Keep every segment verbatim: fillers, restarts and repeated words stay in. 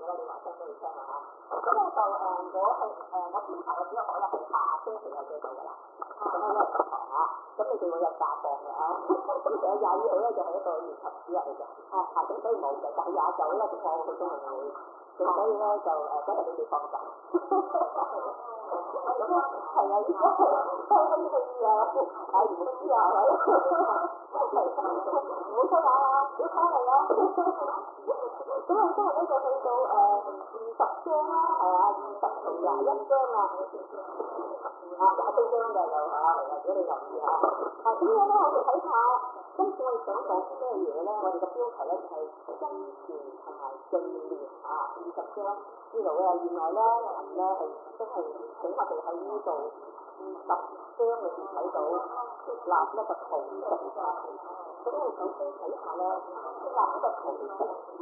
啦，你話聲俾你聽啦嚇。咁咧就誒，我係誒我編排嘅只有可能係下星期有機會㗎啦。咁咧咧十堂啊，咁你哋會有假放嘅啊。咁其實廿二號咧就係一個月頭主日嚟嘅，啊啊咁所以冇嘅，但係廿九咧就我好中意會，咁所以咧就誒嗰日你哋放假。咁啊係啊，而家係收緊氣啊，啊唔知啊係。唔好收眼啊，小翻嚟啊！咁啊，今日咧就去到誒二十章啦，係啊，二十同廿一章啊，啊廿四章嘅就嚇嚟啊，如果你留意下。啊，點樣咧？我哋睇下，今次我哋想講啲咩嘢咧？我哋嘅標題咧就係真傳同埋信念啊，二十章呢度咧，原來咧人咧係真係請我哋喺呢度二十章裏邊睇到設立一個圖式啊。咁我哋首先睇下咧，設立一個圖式。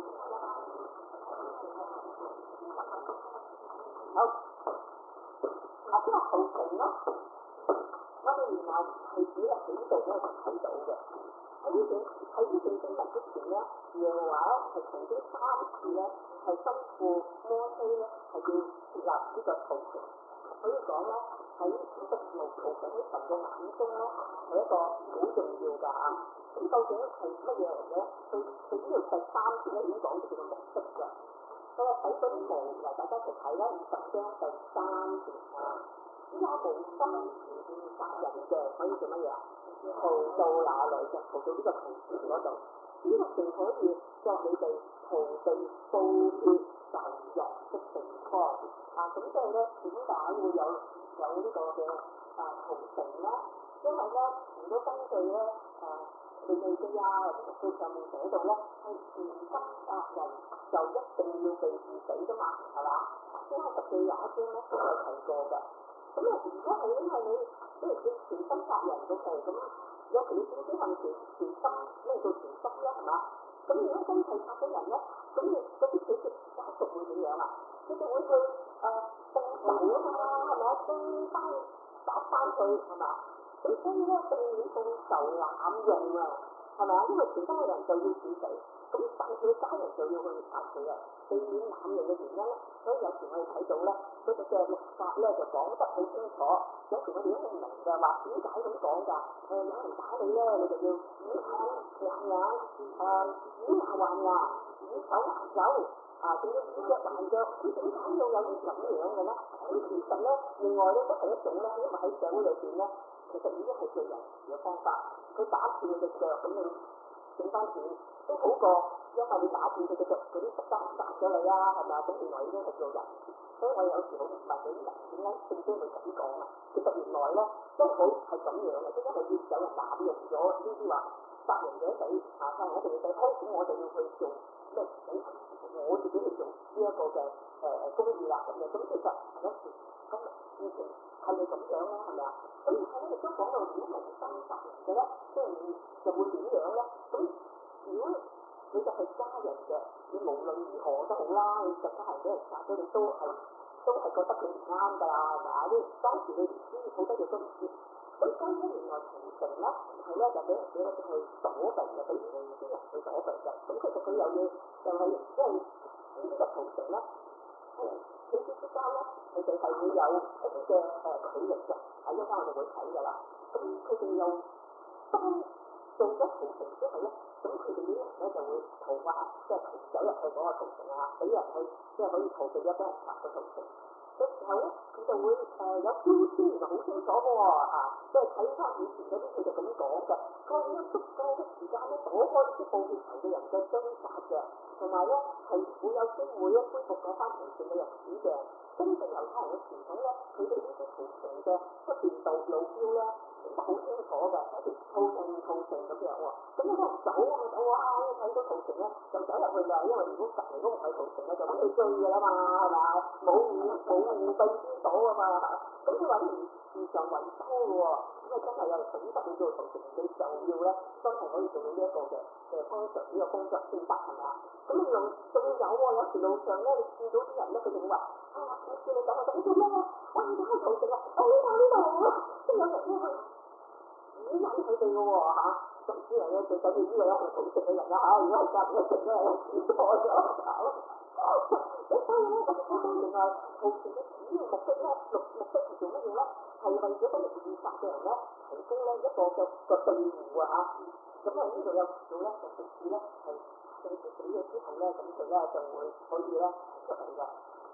好，嗱，呢個圖形咧，我哋原來係只係喺呢度咧就睇到嘅。喺呢段喺呢段經文之前咧，耶和華咧係曾經三次咧係吩咐摩西咧係要設立呢個圖形。可以講咧喺實務圖形喺神嘅眼中咧係一個好重要㗎嚇。咁究竟係乜嘢嚟嘅？佢佢呢度第三次咧已經講咗佢嘅目的㗎。佢話睇嗰啲圖，嗱大家一齊睇啦，二十章第三節啊，呢個無心殺人嘅可以做乜嘢啊？逃到哪裏嘅？逃到呢個圖形嗰度。呢、這個城可以作你哋逃避報血仇人的地方啊！咁即係咧，點解會有有呢個嘅啊圖形咧？因為咧，如果根據咧誒利未記啊或者歷史上面寫到咧，係全心殺人就一定要被治死噶嘛，係嘛？先係十四廿一章咧都有提過㗎。咁啊，如果係因為你即係叫全心殺人嘅時候，咁有時你點知係咪全全心咩叫全心咧？係嘛？咁如果真係殺咗人咧，咁你嗰啲死者家屬會點樣啊？佢哋會去誒報仇啊嘛，係咪啊？追翻打翻佢係嘛？咁所以咧，避免報仇濫用啊，係咪啊？因為全心嘅人就要治死，咁但係佢嘅家人就要去殺佢啊。避免濫用嘅原因咧，所以有時我哋睇到咧，嗰個嘅律法咧就講得好清楚。有時我哋都唔明嘅話，點解咁講㗎？誒、呃、有人打你咧，你就要以眼還眼，誒以牙還牙，以手還手，啊仲要以腳還腳。咁點解要有啲咁樣嘅咧？咁其實咧，另外咧都係一種咧，因為喺社會裏邊咧，其實已經係做人嘅方法。佢打斷你隻腳，咁你整翻斷都好過。因為你打斷佢嘅腳，嗰啲實質殺咗你啊，係咪啊？咁原來已經係做人，所以我有時好唔係幾明點解聖經會咁講啊？其實原來咧都好係咁樣嘅，即係要有人濫用咗呢啲話殺人者死啊，殺人一定要死，開始我就要去做咩死，我自己去做呢一個嘅誒公義啦咁樣。咁其實有時咁事情係咪咁樣咧？係咪啊？咁但係咧亦都講到如果無心殺人嘅咧，即係就會點樣咧？咁如果你就係家人嘅，你無論如何都好啦，你就家人俾人殺咗，你都係都係覺得佢唔啱㗎啦，係咪啊？呢當時你唔知，好多嘢都唔知。咁所以咧，原來屠城咧係咧就俾人哋咧去躲避嘅，俾啲人去躲避嘅。咁其實佢又要又係即係呢啲嘅屠城咧，係彼此之間咧，佢哋係會有一啲嘅誒距離嘅，喺一陣間我哋會睇㗎啦。咁佢哋又當做咗屠城之後咧。咁佢哋啲人咧就會逃啊，即係走入去嗰個屠城啊，俾人去即係可以逃避咗俾人殺嘅屠城。嘅時候咧，佢就會誒、呃、有標籤，原來好清楚嘅喎啊！即係睇翻以前嗰啲佢就咁講嘅，佢話要足夠嘅時間咧，躲開啲報血仇嘅人嘅追殺嘅，同埋咧係會有機會咧恢復嗰翻平靜嘅日子嘅。根據猶太人嘅傳統咧，佢哋呢啲屠城嘅出邊道路標咧。都好清楚㗎，一條套城套城咁樣喎，咁有人走啊走啊，睇到套城咧就走入去啦，因為如果隔離都唔係套城咧，就俾佢追㗎啦嘛，係嘛？冇面冇面對先到啊嘛，咁佢話唔時常維修嘅喎，咁啊真係有人懂得去做套城，你就要咧真係可以做到呢一個嘅嘅工作呢個工作先得係咪啊？咁你用仲有喎，有時路上咧你見到啲人咧，佢哋會話啊，我叫你走啊，走做咩啊？哇，你開套城啊，啊呢度呢度，即係有人咧去。指引佢哋嘅喎嚇，甚至人咧最緊要呢個有係土城嘅人啦嚇，如果係隔離嘅城咧，又試錯咗搞，一屠城嘅主要目的咧，目目的係做乜嘢咧？係為咗嗰啲自殺嘅人咧提供咧一個嘅個庇護啊嚇。咁啊呢度有提到咧，就直至咧係聖子死咗之後咧，咁佢咧就會可以咧出嚟嘅。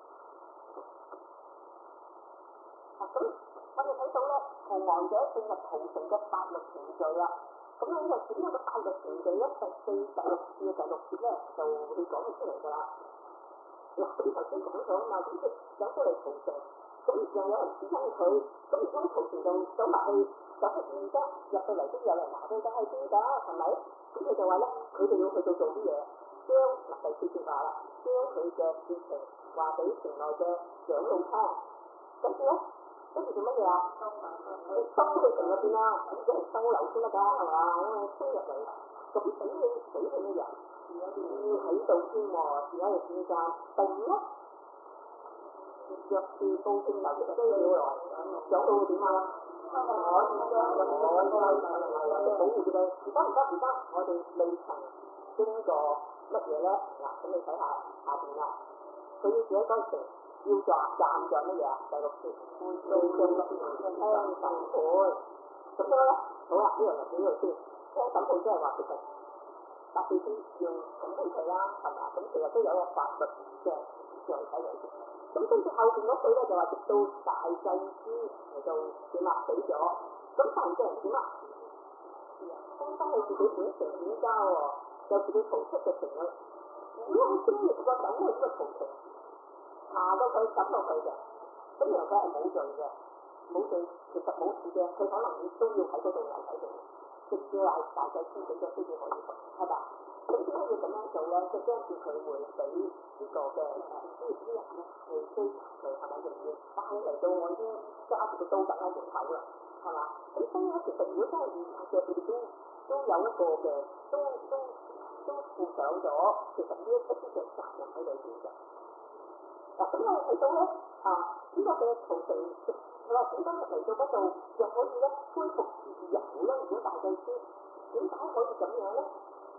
啊咁我哋睇到咧，逃亡者進入屠城嘅法律程序啊。咁呢個點樣嘅法律程序咧？第四、第六節嘅第六節咧就會講出嚟㗎啦。嗱，咁頭先講咗啊嘛，咁佢走出嚟屠城，咁又有人指引佢，咁而家屠城就走埋去，就係而家入到嚟都有人話佢梗係邊㗎，係咪？咁佢就話咧，佢哋要去到做啲嘢，將嗱第四節話啦，將佢嘅事情話俾城內嘅長老聽，跟住咧。跟住做乜嘢啊？你收佢城入邊啦，咁即係收留先得㗎，係嘛？因為衝入嚟，咁死你死你嘅人，要喺度添喎，而家嘅時間，第二咧，若是報稱流的需要來，長老會點啊？我將我嘅保護佢哋，而家唔得唔得，我哋未曾經過乜嘢咧？嗱，咁你睇下下邊啦，佢要住喺嗰城。要作站在乜嘢啊？第六節，到眾人聽審判。咁樣咧，好啦，呢樣就呢度先。聽審判即係話其實法律先要審判佢啦，係嘛？咁其實都有個法律嘅具體嚟嘅。咁跟住後邊嗰句咧就話，直到大祭司嚟到點啊死咗，咁犯嘅人點啊？翻返去自己本城點交喎？有自己逃出嘅城啦。如果佢經歷過咁嘅呢個途程，爬到佢抌落去嘅，咁然後佢係冇罪嘅，冇罪其實冇事嘅，佢可能都要喺嗰度留喺度，直至大大祭司死咗先至可以復，係嘛？咁點解要咁樣做咧？即係驚住佢會俾呢個嘅誒啲啲人咧去追查佢，係咪仍然帶嚟到我已經揸住個刀緊喺門口啦，係嘛？咁所以咧，其實如果真係遇嘅，佢哋都都有一個嘅，都都都負上咗其實呢一啲嘅責任喺裏邊嘅。嗱，咁我睇到咧，啊，呢、這個嘅屠城，佢話點解嚟到嗰度又可以咧恢復自由咧？如果大祭司點解可以咁樣咧？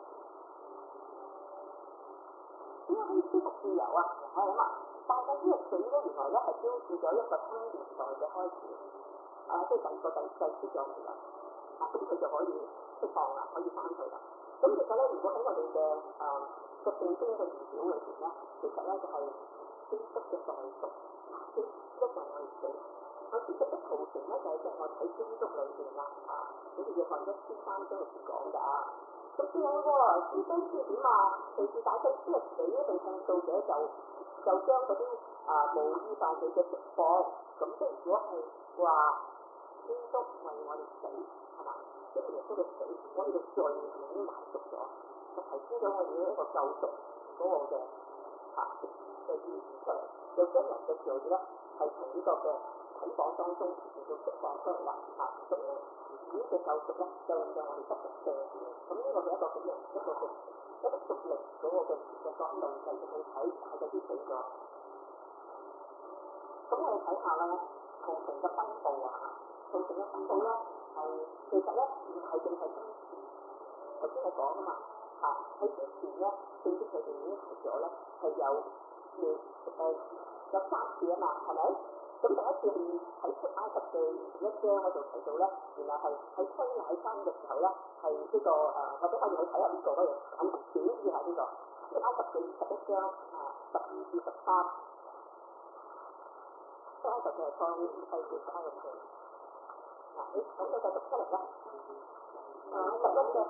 點解可以恢復自由啊？我諗啊，大祭司嘅死咧，原來咧係標誌咗一個新年代嘅開始，啊，即係第二個祭祭司咗嚟啦，啊，咁佢就可以釋放啦，可以翻去啦。咁其實咧，如果喺我哋嘅誒個聖經嘅預表裏邊咧，其實咧就係、是。基督嘅代贖，基督為我哋死。我知道嘅屠城咧就係即係我喺基督裏邊啦，啊，好似約翰一書三章入邊講㗎。咁仲有喎，基督係點啊？隨住大祭司嘅死咧，被控訴者就就將嗰啲啊無意犯罪嘅釋放。咁即係如果係話基督為我哋死，係嘛？即係耶穌嘅死，我哋嘅罪已經埋贖咗，就提升咗我哋一個救贖嗰個嘅啊。嘅意義出嚟，就將人嘅罪咧係從呢個嘅捆綁當中嚟到釋放出嚟啦，啊，咁咧呢個救贖咧就令到我哋得到赦免，咁呢個係一個點樣一個嘅一個屬靈嗰個嘅嘅角度嚟到去睇，係有啲死咗。咁我哋睇下咧，屠城嘅分佈啊，屠城嘅分佈咧係其實咧唔係淨係今次，頭先我講噶嘛，嚇喺之前咧，正式佢哋已經提咗咧係有。誒誒有三次啊嘛，係咪？咁第一次喺出埃及嘅一章嗰度提到咧，原來係喺推奶山嘅時候咧，係呢、這個誒、呃，或者我哋去睇下呢個嗰樣，咁顯示下呢個出埃及嘅十一章啊，十二至十三，出埃及嘅係創世記出埃及記。嗱，你咁你繼續出嚟啦。誒十一嘅，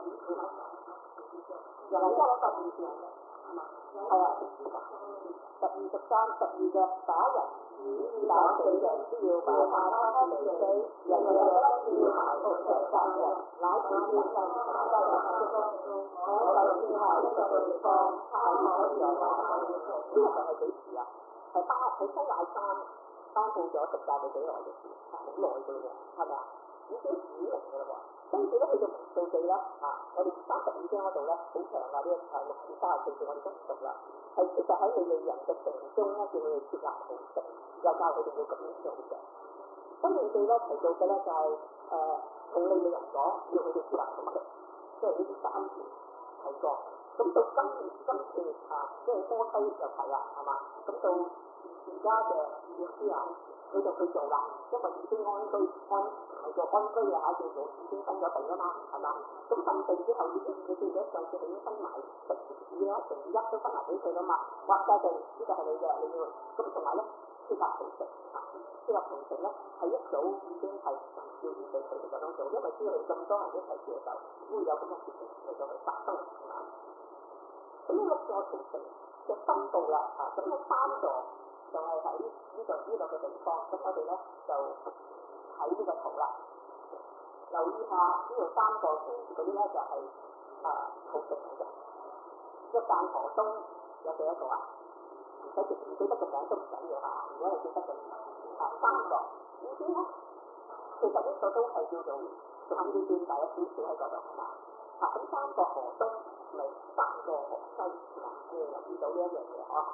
又係一個十二字。係啊，十二十三十二嘅打人，打死人都要把他離死，人嘅要埋伏着殺人，乃是變人殺人的工，我就算係一個地方，係可以有打人。呢個就係幾時啊？係巴喺西乃山頒布咗十誡嘅幾耐嘅事，係好耐嘅喎，係咪啊？已經指明嘅啦喎。跟住咧，去到民數記咧，啊，我哋三十二章嗰度咧，好長啊！呢個誒六至三十四節我哋都唔讀啦。係其實喺利未人嘅城中咧，叫佢哋設立屠城，又教佢哋要咁樣做嘅。跟住記咧提到嘅咧就係誒同利未人講，要佢哋設立屠城，即係呢啲三條提過。咁到今今次啊，即係摩西又提啦，係嘛？咁到家嘅牧師啊，佢就去做啦，因為已經安居安係叫安居啊嚇，叫做已經分咗地啊嘛，係嘛？咁分地之後已經你記唔記得上次係已經分埋成二啊成一都分埋俾佢啦嘛，劃晒地呢個係你嘅，你要咁同埋咧設立同城啊，設立同城咧係一早已經係要預備佢哋咁樣做，因為知道咁多人一齊住嘅時候，會有咁嘅事情嚟到去發生啊。咁呢六座同城嘅分佈啦啊，咁咧三座就係喺呢度呢度嘅地方，咁我哋咧就睇呢個圖啦，留意下呢度三個先嗰啲咧就係、是、啊土城嚟嘅，一間河東有幾多個啊？唔使記，唔記得個名都唔緊要嚇，如果你記得嘅啊三個，呢啲咧其實呢個都係叫做仲要變大一少少喺嗰度係嘛？啊咁三個河東咪三個河西嗱，你留意到呢一樣嘢嗬？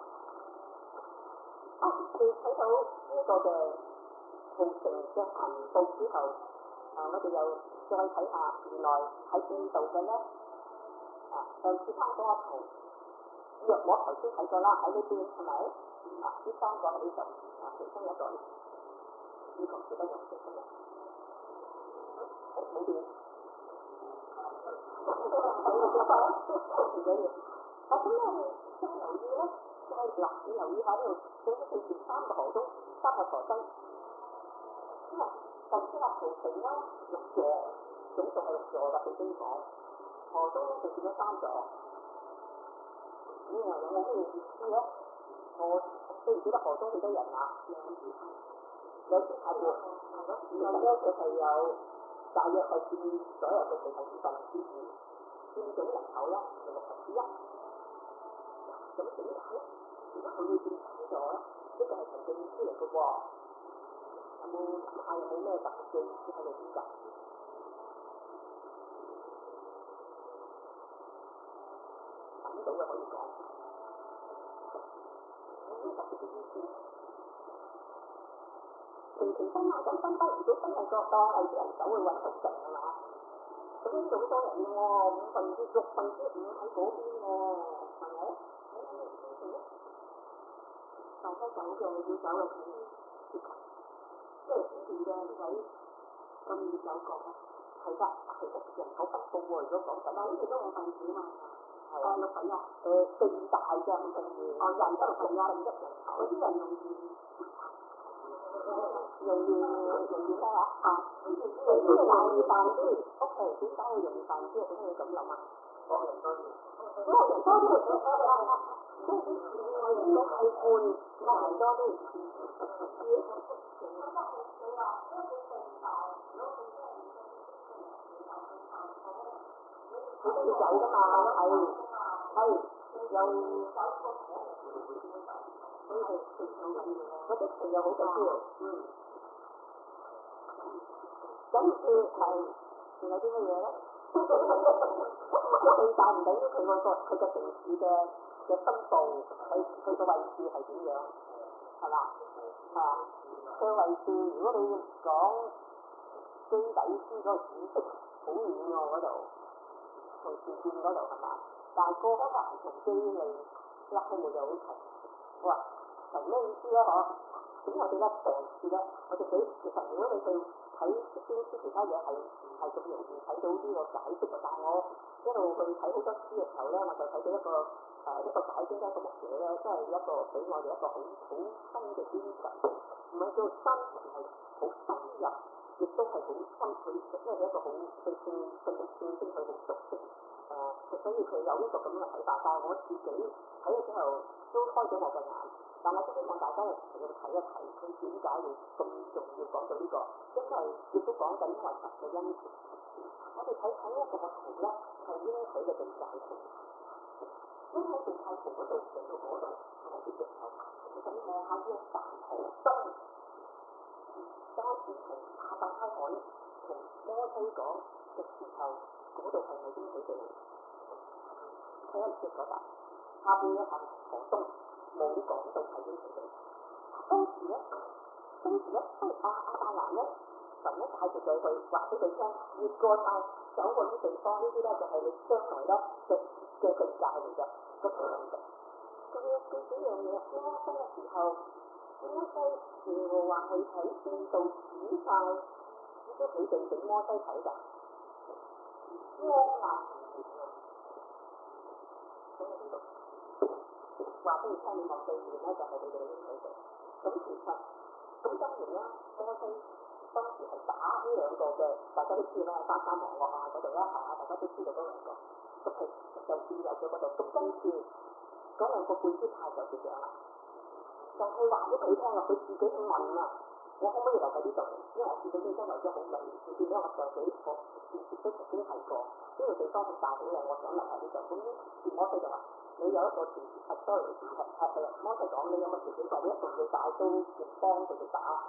啊，你睇到呢一個嘅土城嘅分佈之後，啊我哋又再睇下原來喺邊度嘅咧？啊上次參加圖。若我頭先睇過啦，喺呢邊係咪？啊，呢三個喺呢度，啊，其中一個呢個記得用嘅今日，好冇變，睇個記得，唔緊要。啊，咁我哋再留意咧，再嗱，你留意下呢度，總之佢前三個河東，三個河西，咁啊，就設立圖城啦，六座，總共係六座㗎，佢先講，河東咧就佔咗三座。呢個有冇咩意思咧？我記唔記得河東幾多人啊？有啲係喎，其實咧佢係有大約係佔所有嘅地係五分之二，佔總人口咧係六分之一。咁點解咧？點解佢會佔三座咧？呢個係神嘅意思嚟嘅喎。有冇諗下有冇咩特別嘅意思喺裏邊㗎？諗到嘅可以講。特別嘅意思，平平分啊，咁分得唔少，真係個當係啲人走去運動城啊嘛，咁呢度好多人嘅喎，五分之六分之五喺嗰邊喎，係咪？大家走嘅要走嘅錢，即係以前嘅呢位咁易走過啊，係㗎，係個人口分佈喎，如果講緊，但係呢度都五分子嘛。誒六分一，誒最大嘅五分二，哦人得六分一，一人頭，嗰啲人容易容易容易咩話？啊，容易容易犯啲 ，OK，點解會容易犯啲？點解會咁諗啊？學人多啲，學人多啲，即係啲我哋都係換學人多啲。佢都要走㗎嘛，係係又所以食好緊要，嗰啲食又好緊要，嗯。跟住係仲有啲乜嘢咧？地大唔等於佢個個佢個城市嘅嘅分佈，佢佢個位置係點樣？係嘛？啊，佢個位置如果你講基底斯嗰個紫色好遠喎嗰度。同前線嗰度係嘛？但係過嗰個同基利拉姆就好近。哇！係咩意思咧？嗬？咁我哋咧嘗試咧，我哋俾其實如果你去睇邊啲其他嘢係係咁容易睇到呢個解釋嘅，但係我一路去睇好多書嘅時候咧，我就睇到一個誒、呃、一個解經家一個牧者咧，真係一個俾我哋一個好好深嘅觀察，唔係叫深，係好深入。亦都係好深，佢因為一個好對聖聖經聖經佢好熟悉，誒、呃，所以佢有呢個咁嘅睇法。但係我自己睇咗之後都開咗我嘅眼，但係都希望大家要睇一睇佢點解會咁重要講到呢、這個，因為亦都講緊因為神嘅恩典。我哋睇睇一個個圖咧，係應許嘅地界圖，應許地界圖嗰度嚟到嗰度係咪啲石頭？其實你望下呢個大河東。當時同亞伯拉罕同摩西講嘅時候，嗰度係咪應許地？睇一隻嗰笪，下邊一行河東冇講到係應許地。當時咧，當時咧，當亞亞伯蘭咧，神咧帶住佢去話俾佢聽，越過晒走過啲地方，呢啲咧就係你將來咧嘅嘅地界嚟嘅，個土地。佢要記幾樣嘢，摩西嘅時候。 摩西耶和華係喺邊度指晒呢啲佢哋俾摩西睇㗎？光啊！咁喺邊度？話俾你聽，你望對面咧就係你哋嘅應許地。咁其實咁當然啦，摩西當時係打呢兩個嘅，大家都知啦，巴山王國啊嗰度啦嚇，大家都知道嗰兩個，咁係就佔有咗嗰度。咁跟住嗰兩個貝斯泰就點樣啦？就係話俾佢聽啦，佢自己問啊，我可唔可以留喺呢度？因為我見到呢張為咗好美，你見到我上幾個電視都曾經睇過，呢個地方好大好靚，我想留喺呢度。咁於摩西就話：你有一個條件，係 sorry，係係係摩西講你有個條件，就係你一定要帶刀劍幫佢哋打。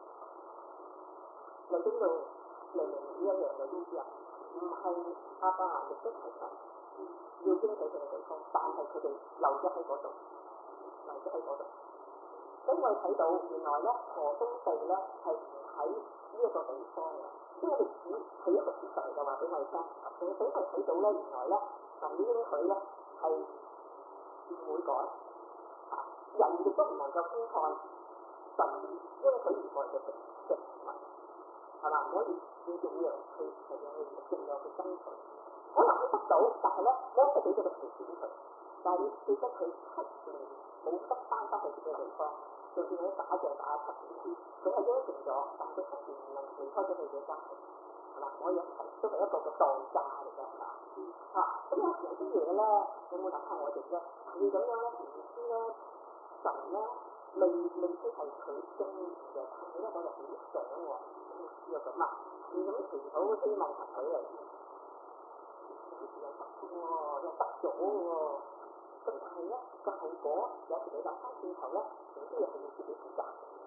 嚟呢度嚟明呢一樣嘅意思啊，唔係亞伯蘭亦都係神要經佢哋嘅地方，但係佢哋留咗喺嗰度，留咗喺嗰度。咁我哋睇到原來咧，河東地咧係唔喺呢一個地方嘅，呢個歷史係一個事實嚟嘅，話俾我哋聽。並俾佢睇到咧，原來咧神應許咧係唔會改，啊人亦都唔能夠偏看神應許而來嘅嘅嘅物，係嘛？唔可以要盡量去係讓佢盡量去爭取。可能佢得到，但係咧摩西俾咗個條件佢，但係你記得佢七年冇得翻返去自己嘅地方。就算佢打仗打七年，佢係應承咗，但係佢七年唔能離開咗佢嘅家庭，係嘛？可以一齊都係一個個代價嚟㗎，係嘛？啊，咁有時有啲嘢咧，有冇諗下我哋咧？你咁樣咧，唔知咧，神咧未未必係佢中意嘅，但係咧我又好想喎，又咁啊，你咁祈禱希望神佢嚟，有時又得喎，又得咗喎。咁但係咧個後果，有時你諗翻轉頭咧，有啲嘢係要自己負責。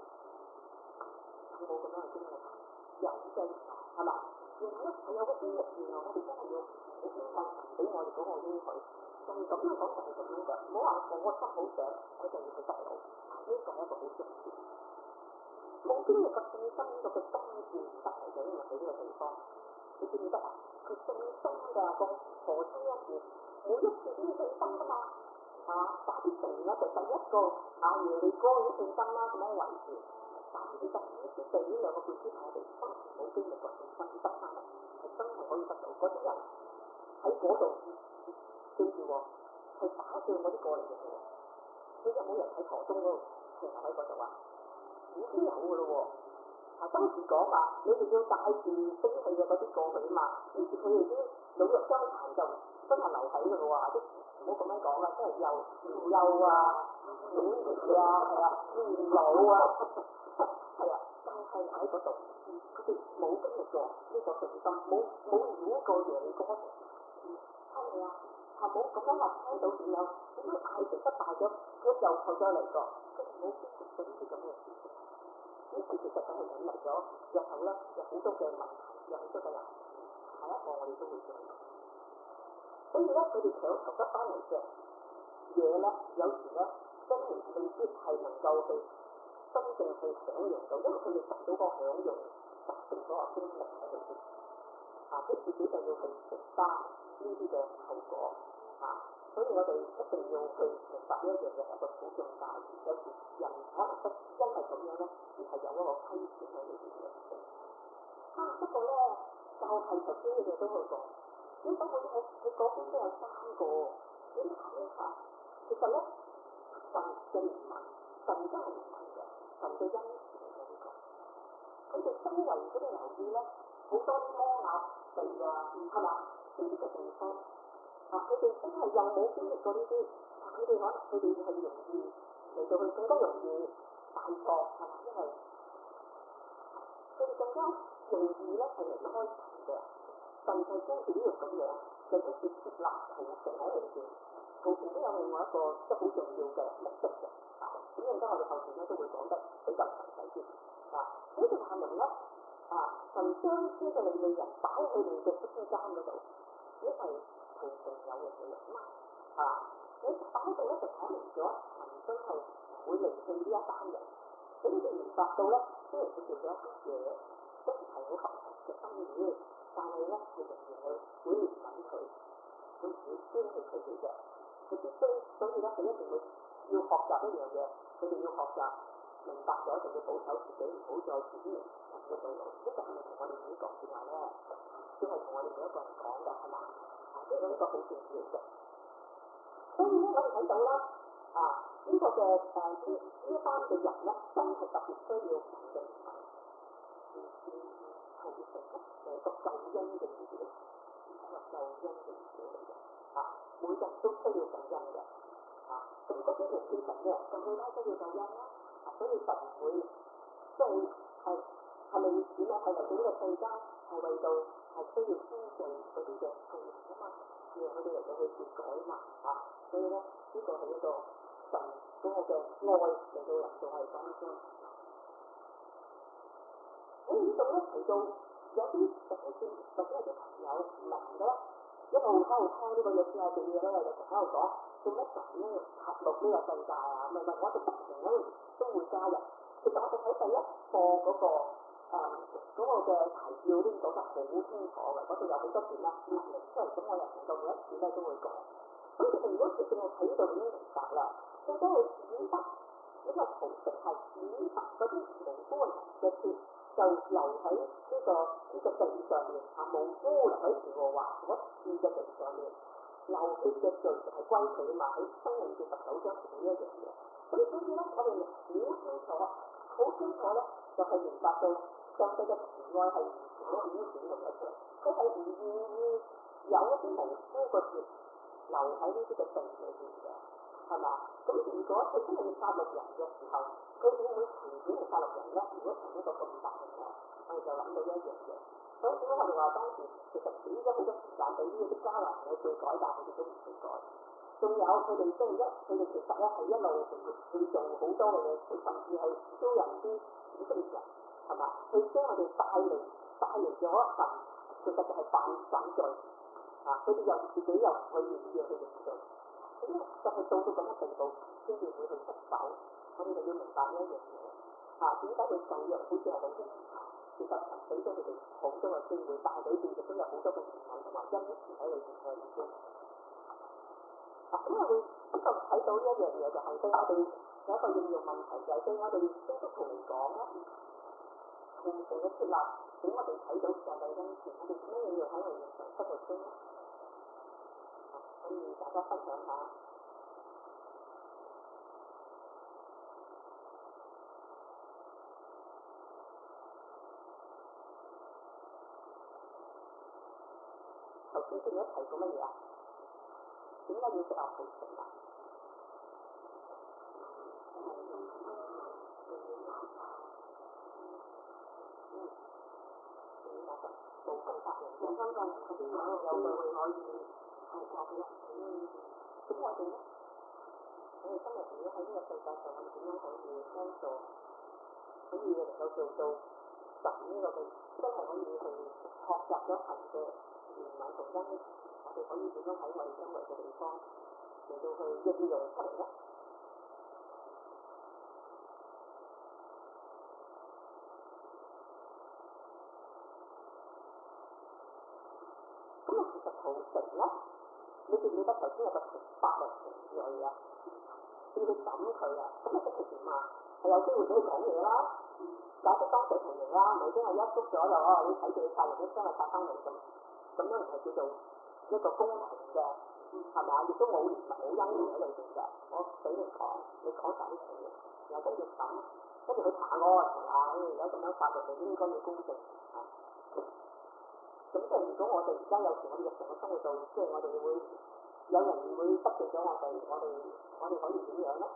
有冇咁樣嘅經歷？有嘅，係嘛？原來咧係有個經歷，原來我哋真係要好堅信神俾我哋嗰個應許。就係咁樣講就係咁樣嘅，唔好話我心好想，我就要去得到。呢個係一個好重要。冇經歷過信心呢個嘅關鍵得嚟嘅，因為喺呢個地方，你記唔記得啊？佢信心㗎，個何天一月，每一次都要信心㗎嘛。啊！打啲城咧就第一個啊，耶利哥啲信心啦，咁樣圍住。但係其實呢啲地呢兩個貝斯泰地，當時冇經歷過信心得翻嚟，係真係可以得到。嗰啲人喺嗰度記住喎，係打仗嗰啲過嚟嘅喎。你有冇人喺河東嗰度停留喺嗰度啊？已經有㗎咯喎。啊，當時講話你哋要帶住兵器嘅嗰啲過去啊嘛，於是佢哋啲老弱傷殘就真係留喺㗎咯喎，唔好咁樣講啦，真係又年幼啊、短兒啊、係啊、年老啊，係啊，就係留喺嗰度，佢哋冇經歷過呢個信心，冇冇繞過耶利哥城，係咪啊？係冇咁樣話聽到點樣點樣嗌成失敗咗，佢又後再嚟過，佢哋冇經歷過呢啲咁嘅事情。於是其實佢係引嚟咗日後咧有好多嘅問題，有好多嘅難題。下一個我哋都會講。所以咧，佢哋強求得翻嚟嘅嘢咧，有時咧真係未必係能夠去真正去享用到，因為佢哋得到個享用，達成嗰個經歷喺度先。啊，即自己就要去承擔呢啲嘅後果。啊，所以我哋一定要去明白呢一樣嘢係一個好重大。有時人可能得因為咁樣咧，而係有一個虧損喺裏邊嘅。啊，不過咧，就係頭先你哋都去講。呢個我我佢嗰邊都有三個，你睇下，其實咧神嘅憐憫，神真係憐憫嘅，神嘅恩慈嚟嘅呢個。佢哋周圍嗰啲留意咧，好多啲摩押地啊，係嘛？呢啲嘅地方，啊佢哋真係又冇經歷過呢啲，啊佢哋可能佢哋係容易嚟到去更加容易大錯，係嘛？因為佢哋更加容易咧係離開神嘅。神係跟住呢樣咁樣，就跟住設立屠城喺裏邊。屠城都有另外一個即係好重要嘅目的嘅，啊咁陣間我哋後邊咧都會講得比較詳細啲。啊呢個探明咧，啊神將呢個利未人擺喺佢哋嘅中間嗰度，因為屠城有人嘅人嘛，啊你擺喺度咧就講明咗神真係唔會離棄呢一班人，俾你哋明白到咧，雖然佢做咗一啲嘢，都唔係好合神嘅心意。但係咧，佢仍然會會憐憫佢，會會尊敬佢哋嘅。佢必須，所以咧，佢一定會要學習一樣嘢，佢哋要學習明白咗就要保守自己，唔好再轉移人嘅道路。呢個係咪同我哋自己講説話咧？都係同我哋每一個人講嘅，係嘛？啊，呢個呢個好重要嘅。所以咧，我哋睇到啦，啊，呢、這個嘅誒呢呢一班嘅人咧，真係特別需要神嘅憐憫，係要成嘅誒個救恩嘅預表，係個救恩嘅預表嚟嘅。啊，每個人都需要救恩嘅。啊，咁嗰啲人其實嘅，咁佢拉需要救恩啦。啊，所以神會即係係係咪點啊？係為咗呢個世間，係為到係需要先進嗰啲嘅罪人啊嘛，讓佢哋嚟到去悔改啊嘛。啊，所以咧呢、這個係一個神嗰個嘅愛嚟到人做係當中。喺呢度咧提到有啲就好似或者有啲朋友唔明嘅咧，一路喺度聽呢個約書亞記嘅咧，有時喺度講。做乜神咧合錄呢個世界啊？咪咪我哋不停咧都會加入。其實我哋喺第一課嗰、那個誒嗰、呃那個嘅提要都講得好清楚嘅，嗰度有好多段啦，列明出嚟，咁我又唔能夠每一次咧都會講。咁其實如果佢淨係睇呢度已經明白啦，最多係顯得呢個圖式係顯得嗰啲無辜嘅血就留喺呢、這個呢、這個地上面啊，無辜留喺耶和華所賜嘅地上面。流血嘅罪就係歸佢嘛，喺申命記十九章講呢一樣嘢。咁所以咧，我哋好清楚，好清楚咧，就係、是、明白到上帝嘅慈愛係完全咧已經顯露咗出嚟。佢係唔願意有一啲無辜嘅血留喺呢啲嘅地裏邊嘅，係嘛？咁如果佢真係要殺戮人嘅時候，佢會唔會隨便嚟殺戮人咧？如果從呢個咁大嘅時候，我哋就諗到一樣嘢。所以點解我哋話當時其實俾咗好多時間俾呢啲迦南人去悔改，但係佢哋都唔悔改。仲有佢哋即係一，佢哋其實咧係一路去做好多嘅嘢，甚至係招引啲以色列人，係嘛？去將我哋帶嚟帶嚟咗神，其實就係犯犯罪啊！佢哋又自己又唔去願意去認罪，咁就係到到咁嘅地步先至會去失手。我哋就要明白呢一樣嘢啊！點解佢舊約好似係好啲？其實神俾咗佢哋好多嘅機會，但係裏邊亦都有好多嘅憐憫同埋恩慈喺裏邊嘅意思。啊，咁我哋呢個睇到呢一樣嘢就係對我哋有一個應用問題，就係對我哋基督徒嚟講咧，虔誠嘅設立俾我哋睇到上帝恩慈，我哋點樣應用喺我哋日常生活中咧？啊，可以大家分享下。頭先佢哋一提過乜嘢啊？點解要食牛培城啊？嗯，明白嘅。無心殺人，無心殺人嗰啲有有嘅會可以係過嘅。嗯，咁我哋咧，我哋今日如果喺呢個世界上，我哋點樣可以幫助，可以能夠做到神呢個嘅，真係可以去學習咗神嘅憐憫同恩慈，我哋可以點樣喺我哋周圍嘅地方嚟到去應用出嚟咧？咁啊，其實屠城咧，你記唔記得頭先有個法律程序啊？要去審佢啊，咁啊即係點啊？係有機會俾佢講嘢啦，解釋當時情形啦，唔係真係一捉咗就哦，你睇住你殺人，你將佢殺翻嚟咁，咁樣唔係叫做一個公平嘅，係咪啊？亦都冇憐憫冇恩慈喺裏邊嘅。我俾你講，你講晒啲嘢，然後跟住審，跟住去查案，啊，而家咁樣法律就應該要公正啊。咁即係如果我哋而家有時我哋日常嘅生活度，即係我哋會有人會得罪咗我哋，我哋我哋可以點樣咧？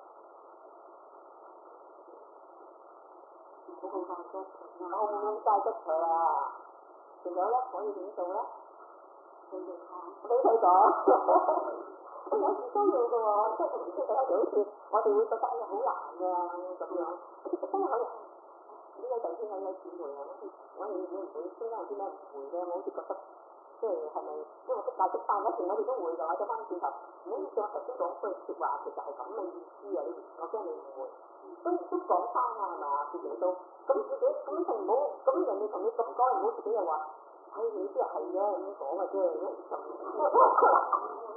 唔好咁快得罪啊！唔快得罪啊！仲有咧，可以點做咧？俾佢講，俾佢講。我有時都要嘅喎，即係唔知佢有時好似我哋會覺得哎呀好難啊咁樣，其實真係可能呢個弟兄有姊妹啊，我哋會唔會中間有啲咩誤會咧？我好似覺得即係係咪因為識大識大嗰時我哋都會㗎，或者翻轉頭，如果像頭先講句説話，其實係咁嘅意思啊！你我驚你誤會，都都講翻啊係嘛？自己都咁自己咁就唔好，咁人哋同你咁講，唔好自己又話，唉你啲係嘅咁講嘅啫，咁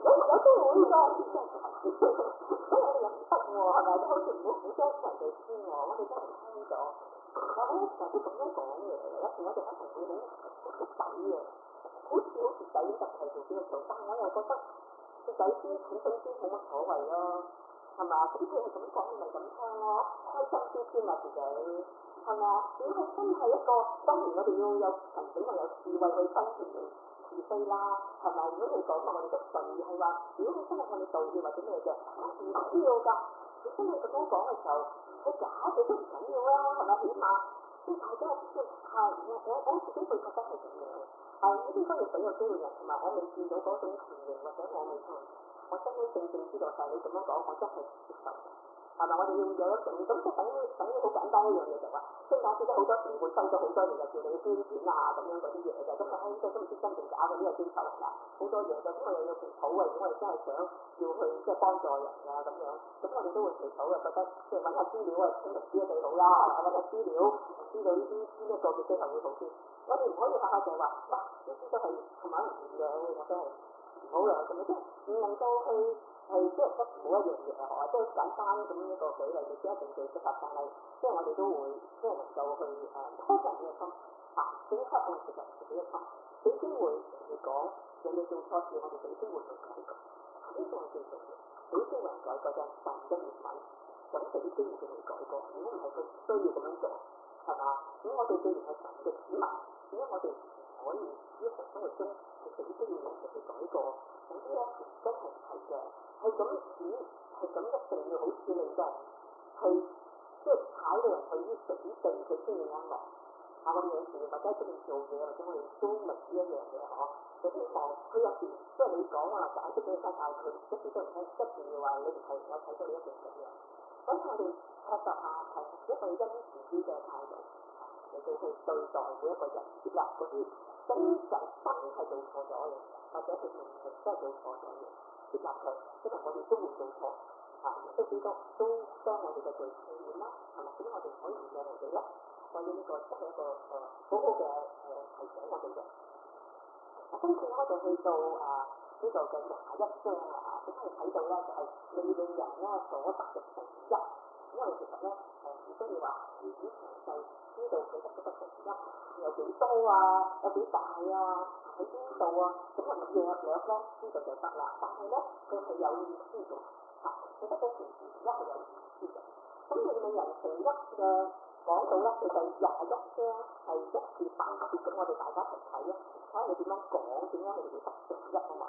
有有機會㗎，真係所以我哋又唔得喎，係咪？都好似唔好唔驚人哋知我，我哋真係聽咗。我咧成日都咁樣講嘢嘅，有時我哋一定會好好蝕底嘅，好似好蝕底特係做呢個做，但係我又覺得蝕底啲睇真啲冇乜所謂咯，係嘛？咁佢係咁講咪咁聽咯，開心啲添啊自己，係嘛？如果真係一個，當然我哋要有神境同有智慧去分辨是非啦，係咪？如果你講話我哋嘅道義係話，如果佢真係我哋道義或者咩嘅，唔緊要㗎。你真係咁樣講嘅時候，佢假嘅都唔緊要啦，係咪？起碼即係大家即係係我我我自己會覺得係咁樣嘅，係應該要俾個機會人，同埋我未見到嗰種情形，或者我未同我真真正正知道就係你咁樣講，我真係接受。係咪？我哋要有一種咁，即係等於等於好簡單一樣嘢就話，即係我記得好多時會收咗好多年，就叫你捐錢啊咁樣嗰啲嘢嘅，咁啊誒，即係都唔知真定假嘅呢個機構嚟㗎，好多嘢嘅，咁我又要祈禱嘅，咁我哋真係想要去即係幫助人啊咁樣，咁我哋都會祈禱嘅，覺得即係揾下資料啊，清明知得幾好啦，揾下資料，知道呢啲邊一個嘅機構會好啲。我哋唔可以下下就話，哇！呢啲都係同埋唔掂嘅，我真係唔好啦，咁樣即係唔能夠去。係即係得冇一樣嘢啊！即係簡單咁一個舉例，就一定最適合，但係即係我哋都會即係能夠去誒開人嘅心啊，整開我哋其實自己嘅心，俾機會嚟講，人哋做錯事，我哋俾機會去改過，呢個係最重要。俾機會人改過就神嘅憐憫，咁俾啲機會佢哋改過。如果唔係佢需要咁樣做，係嘛？咁我哋既然係神嘅子民，點解我哋唔可以喺日常生活中係俾機會人哋去改過？咁呢個真係唔係嘅。係咁只係咁一定要好似令到人去即係踩到人去啲死地，佢先會安樂。啊，我哋有時或者出面做嘢，或者我哋都明呢一樣嘢嗬。就希望佢有時即係你講話解釋俾佢聽，但係佢一啲都唔聽，一定要話你唔係我睇到你一定咁樣。咁我哋學習下係一個因時啲嘅態度嚟到去對待每一個人，接納嗰啲真就真係做錯咗嘅，或者佢明明真係做錯咗嘅。接納佢，因為我哋都會做錯，啊，即係幾多都將我哋嘅罪赦免啦，係咪？咁我哋可以原諒人哋咧，所以呢個真係一個誒好好嘅誒提醒我哋嘅。啊，跟住我就去到啊呢度嘅廿一章啦，啊，咁我哋睇到咧就係利未人咧所得嘅成一，因為其實咧誒唔需要話好詳細知道佢得嗰個成一有幾多啊，有幾大啊，喺邊度啊，咁係咪約略咧呢度就得啦？但係咧佢係有意思嘅，嚇，佢得嗰成一係有意思嘅。咁利未人成一嘅講到咧，佢第廿一章係一至八節，咁我哋大家一齊睇啊，睇下你點樣講，點樣佢哋會得成一啊嘛。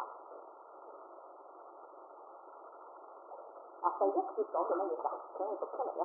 啊，第一節講到乜嘢㗎？請你讀出嚟啊！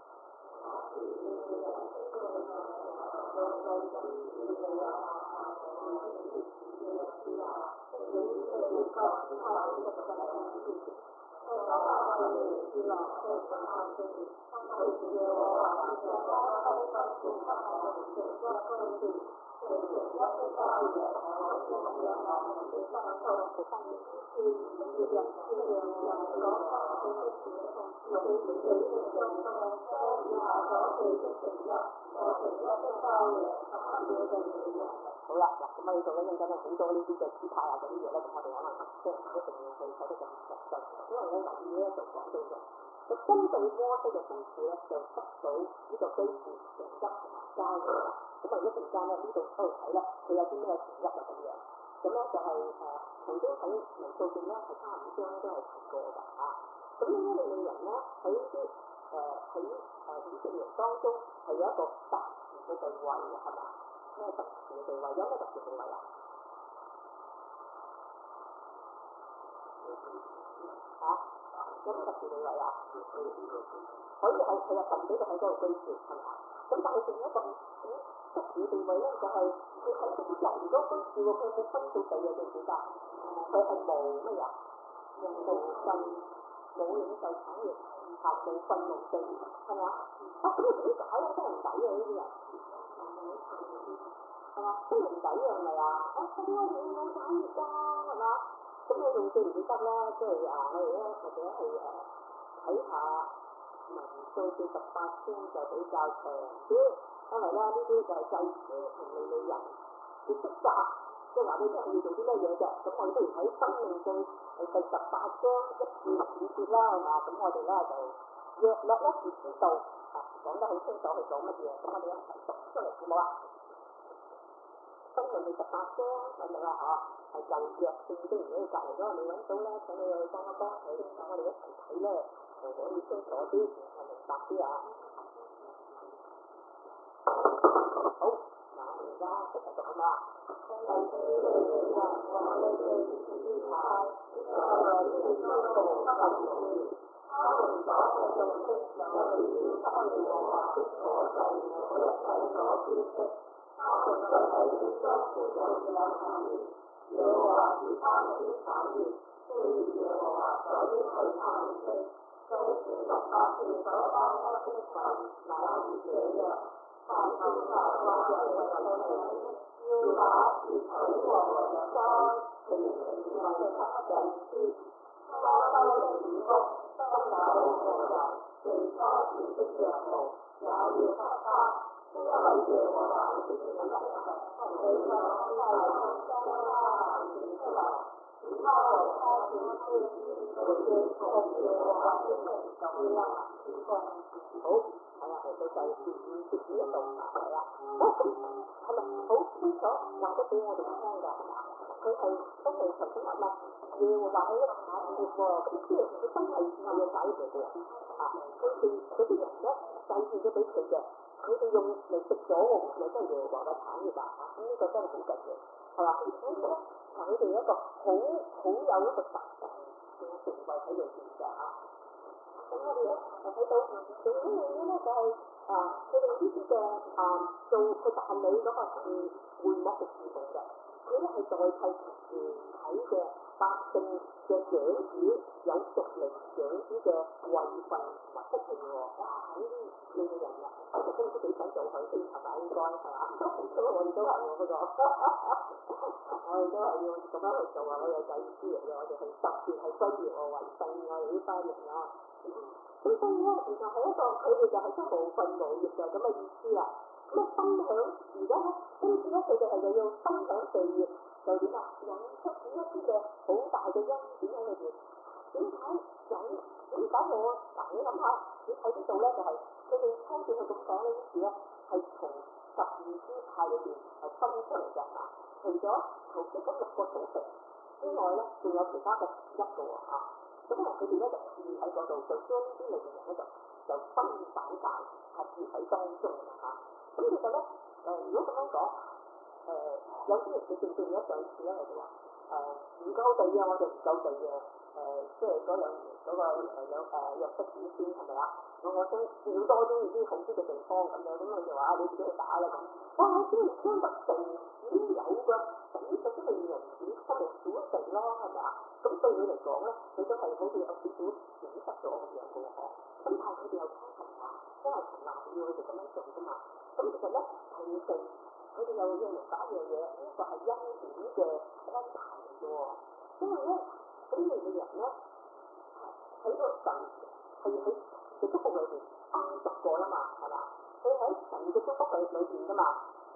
好啦，嗱，咁我哋做緊陣間咧，好多呢啲嘅姿態啊，嗰啲嘢咧，咁我哋可能即係一定要去睇得咁詳細，因為咧留意咧就講到嘅，就根據摩西嘅吩咐咧，就得到呢個基礎成一同埋交嘅啦。咁啊一陣間咧呢度喺度睇咧，佢有啲咩成一啊咁樣，咁咧就係誒曾經喺民數記咧係三十五章都係提過㗎啊。咁呢啲利未人咧喺啲誒喺誒以色列人當中係有一個特殊嘅地位嘅，係嘛？咩特殊嘅地位？有咩特殊地位啊？嚇、啊？有咩特殊地位啊？可以係佢係神俾佢喺嗰度居住，係嘛？咁但係仲有一個好特殊嘅地位咧，就係佢喺嗰啲人嗰居住喎，佢冇分到地嘅，記唔記得？佢係冇乜嘢，冇份，冇領受產業，嚇冇份冇地，係嘛？啊咁你點解咧？真係唔抵啊！呢啲人係嘛？真係唔抵啊！係咪啊？啊點解你冇產業㗎？係嘛？咁你仲記唔記得咧？即係啊，我哋咧或者係誒睇下民數記十八章就比較長啲，因為咧呢啲就係祭司同利未人嘅職責， 即係話俾你聽要做啲咩嘢嘅。咁我哋不如喺《申命記》第十八章一至五節啦，係嘛？咁我哋咧就約略咧就知道啊，講得好清楚去做乜嘢。咁我哋一齊讀出嚟好冇啊？《申命記》十八章係咪啊？嚇，係舊約聖經，如果你隔離嗰個未揾到咧，請你去幫一幫佢，等我哋一齊睇咧，就可以清楚啲，係明白啲啊！好，嗱，而家一齊讀好嘛？好，係啊，嚟到第五節呢一度係啦。好，咁係咪好清楚話得俾我哋聽㗎？係嘛？佢係都係頭先話咩？耶和華係一個產業喎，咁即係佢真係係有產業嚟嘅。啊，佢哋嗰啲人咧祭獻咗俾佢嘅，佢哋用嚟食咗喎，又真係耶和華嘅產業啊！咁呢個真係好緊要，係嘛？所以咧，佢哋一個好好有一個特質嘅成為喺裏邊嘅嚇。咁我哋咧就睇到另一樣嘢咧，就係啊，佢哋呢啲嘅啊做佢辦理嗰個事會幕嘅事務嘅，佢咧係代替全體嘅百姓嘅長子，有屬靈長子嘅位份同埋福氣喎。哇！呢啲靚嘅人啊，我就真係都幾想做佢先係咪？應該係嘛？咁我哋都係喎，不過我哋都係要咁樣去做啊！我哋祭司嚟嘅，我哋係特別係需要我為聖我哋呢班人啊。咁所以咧，其實係一個佢哋就係真無份無業嘅咁嘅意思啦。咁啊分享而家咧，跟住咧佢哋係又要分享地業，就點啊？引出一啲嘅好大嘅恩典喺裏邊。點解引？點解我嗱？你諗下，你睇呢度咧就係佢哋聽住佢咁講呢啲事咧，係從十二支派裏邊係分出嚟嘅嚇。除咗頭先嗰六個組成之外咧，仲有其他嘅一個喎嚇。咁啊，佢哋咧就住喺嗰度，就將呢啲類嘅人咧就就分散晒，係住喺當中嚇。咁其實咧，誒、呃、如果咁樣講，誒、呃、有啲人佢正正一上次咧，我哋話誒唔夠地嘅，我哋唔夠地嘅，誒、呃、即係嗰兩嗰個誒有誒約瑟子孫係咪啊？我我想要多啲啲好啲嘅地方咁樣，咁佢就話啊，你自己去打啦咁。哇！我先將個地已經有嘅，俾嗰啲利人子分嚟少地咯，係咪啊？咁對佢嚟講咧，佢都係好似有少少損失咗咁樣嘅喎。咁但係佢哋又聽神話，因為神話要佢哋咁樣做㗎嘛。咁其實咧，同時佢哋又要明白一樣嘢，呢個係恩典嘅安排嚟嘅喎。因為咧，咁你嘅人咧喺個神係喺嘅祝福裏邊啱讀過啦嘛，係嘛？佢喺神嘅祝福裏裏邊㗎嘛。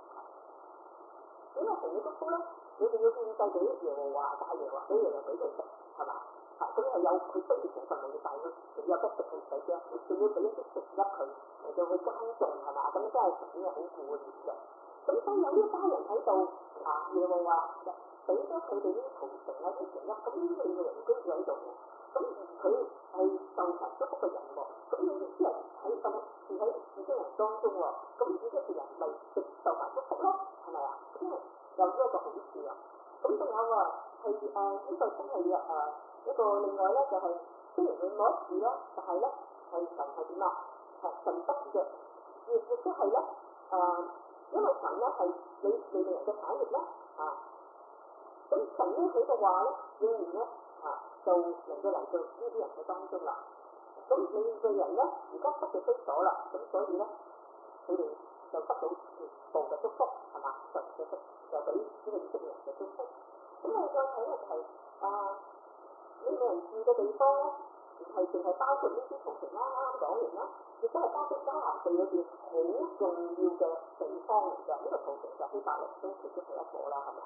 點解神嘅祝福咧？你哋要獻祭俾耶和華，大耶和華俾耶和華俾佢食，係嘛？啊，咁係有佢需要成分嚟嘅，但係佢有得食佢唔使驚，仲要俾一啲食粒佢嚟到去耕種，係嘛？咁真係神嘅好顧念嘅。咁所以有呢一班人喺度啊，耶和華俾咗佢哋啲屠城啊、啲食粒，咁呢啲嘅人居住喺度喎。咁佢係受神祝福嘅人喎，咁呢啲人喺份住喺自己人當中喎，咁自己嘅人咪食受神祝福咯，係咪啊？因為有呢一個好處啊。咁仲有喎，係誒呢個真係誒一個另外咧，就係、是、雖然佢冇得住咧，但係咧係神係點啊？係神得嘅，亦亦都係咧誒，因為神咧係你你哋人嘅產業咧啊。咁神呢佢嘅話咧，應然咧啊，就能夠嚟到呢啲人嘅當中啦。咁你嘅人咧，而家得嘅非所啦，咁所以咧，佢哋就得到全部嘅祝福，係嘛？神嘅祝福就俾呢個以色列人嘅祝福。咁我哋再睇咧就係、是、啊，呢個人住嘅地方咧，唔係淨係包括呢啲土城啦，啱啱講完啦，亦都係包括迦南地裏邊好重要嘅地方嚟嘅。呢、這個土城就希伯來都其中係一個啦，係嘛？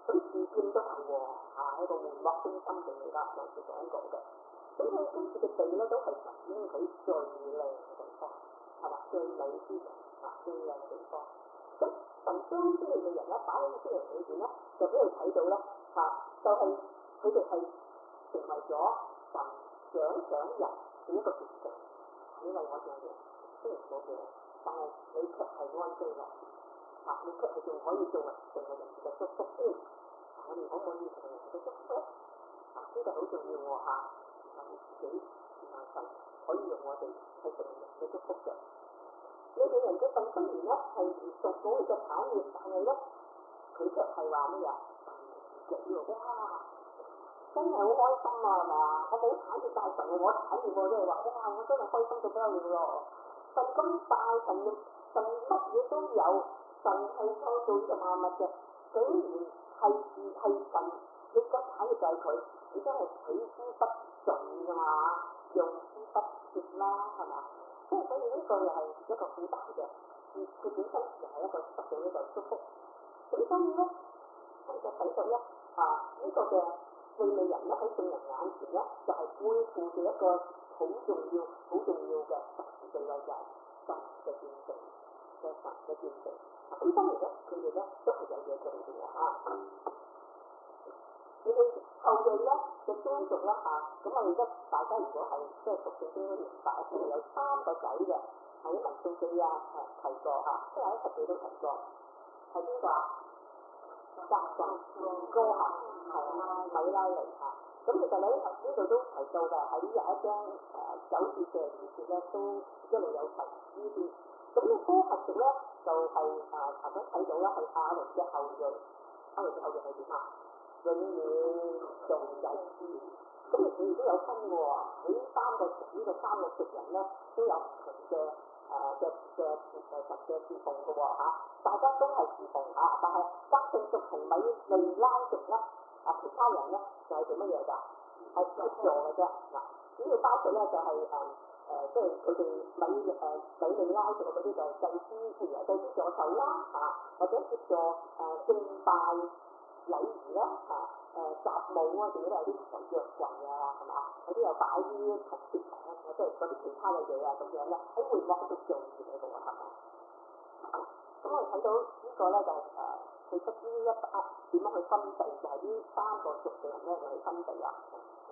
咁自劍都係喎，啊一個玩樂中心地嚟㗎，上次講過嘅。咁佢今次嘅地咧都係神應許最靚嘅地方，係嘛？最美之嘅啊，最靚嘅地方。咁神將呢啲嚟嘅人咧擺喺呢啲人裏邊咧，就俾佢睇到咧嚇、啊，就係佢哋係成為咗神獎賞人嘅一個捷徑。因為我哋人雖然冇嘢，但係你卻係安居樂業嚇，你卻係仲可以做人成為人哋嘅祝福添。我哋可唔可以成為人哋嘅祝福咧？啊，呢個好重要喎嚇。我哋自己原來神可以用我哋係成為人嘅祝福嘅。你哋人嘅份雖然咧係唔屬到你嘅產業，但係咧佢卻係話咩啊？神嘅喎，哇！真係好開心啊，係咪啊？我冇產業，但係神係我產業喎，即係話哇！我真係開心到不得了咯！神咁大，神亦神乜嘢都有，神係創造呢個萬物嘅，竟然係係神你嘅產業就係佢，你真係取之不盡㗎嘛，用之不竭啦，係嘛？即係所以呢個又係一個好大嘅，佢佢本身就係一個得到呢個祝福。咁所以咧，我哋就睇到咧啊呢、這個嘅利未人咧喺眾人眼前咧，就係、是、背負住一個好重要、好重要嘅特殊地位，就係神嘅見證嘅神嘅見證。咁當然咧，佢哋咧都係有嘢做嘅喎嚇。你哋後裔咧嘅宗族咧嚇，咁我哋咧大家如果係即係讀聖經都明白，佢哋有三個仔嘅，喺民數記啊誒提過嚇，即係喺十記都提過，係邊個啊？革順、哥轄係啊，米拉利嚇。咁其實你喺呢度都提到嘅，喺廿一章誒九至四十二節咧都一路有提呢啲。咁呢哥轄族咧就係誒頭先睇到啦，係亞倫嘅後裔，亞倫嘅後裔係點啊？永遠做祭司，咁佢哋都有分嘅喎。喺三個呢、這個三個族人咧都有唔同嘅誒嘅嘅誒神嘅侍奉嘅喎嚇，大家都係侍奉啊，但係革順族同米利拉族咧啊，其他人咧就係做乜嘢㗎？係協助嘅啫嗱，主要包括咧就係誒誒，即係佢哋米誒米利拉族嗰啲就係祭司，譬如祭司助手啦嚇、啊，或者協助誒敬拜禮儀啦，啊誒雜務啊，仲有啲有啲約櫃啊，係嘛？有啲又擺啲銅鐵啊，即係嗰啲其他嘅嘢啊，咁樣咧喺會幕度做住喺度啊，係嘛？咁我哋睇到呢個咧就係誒佢出呢一筆點樣去分地，就係、是、呢三個族嘅人咧就去分地啦。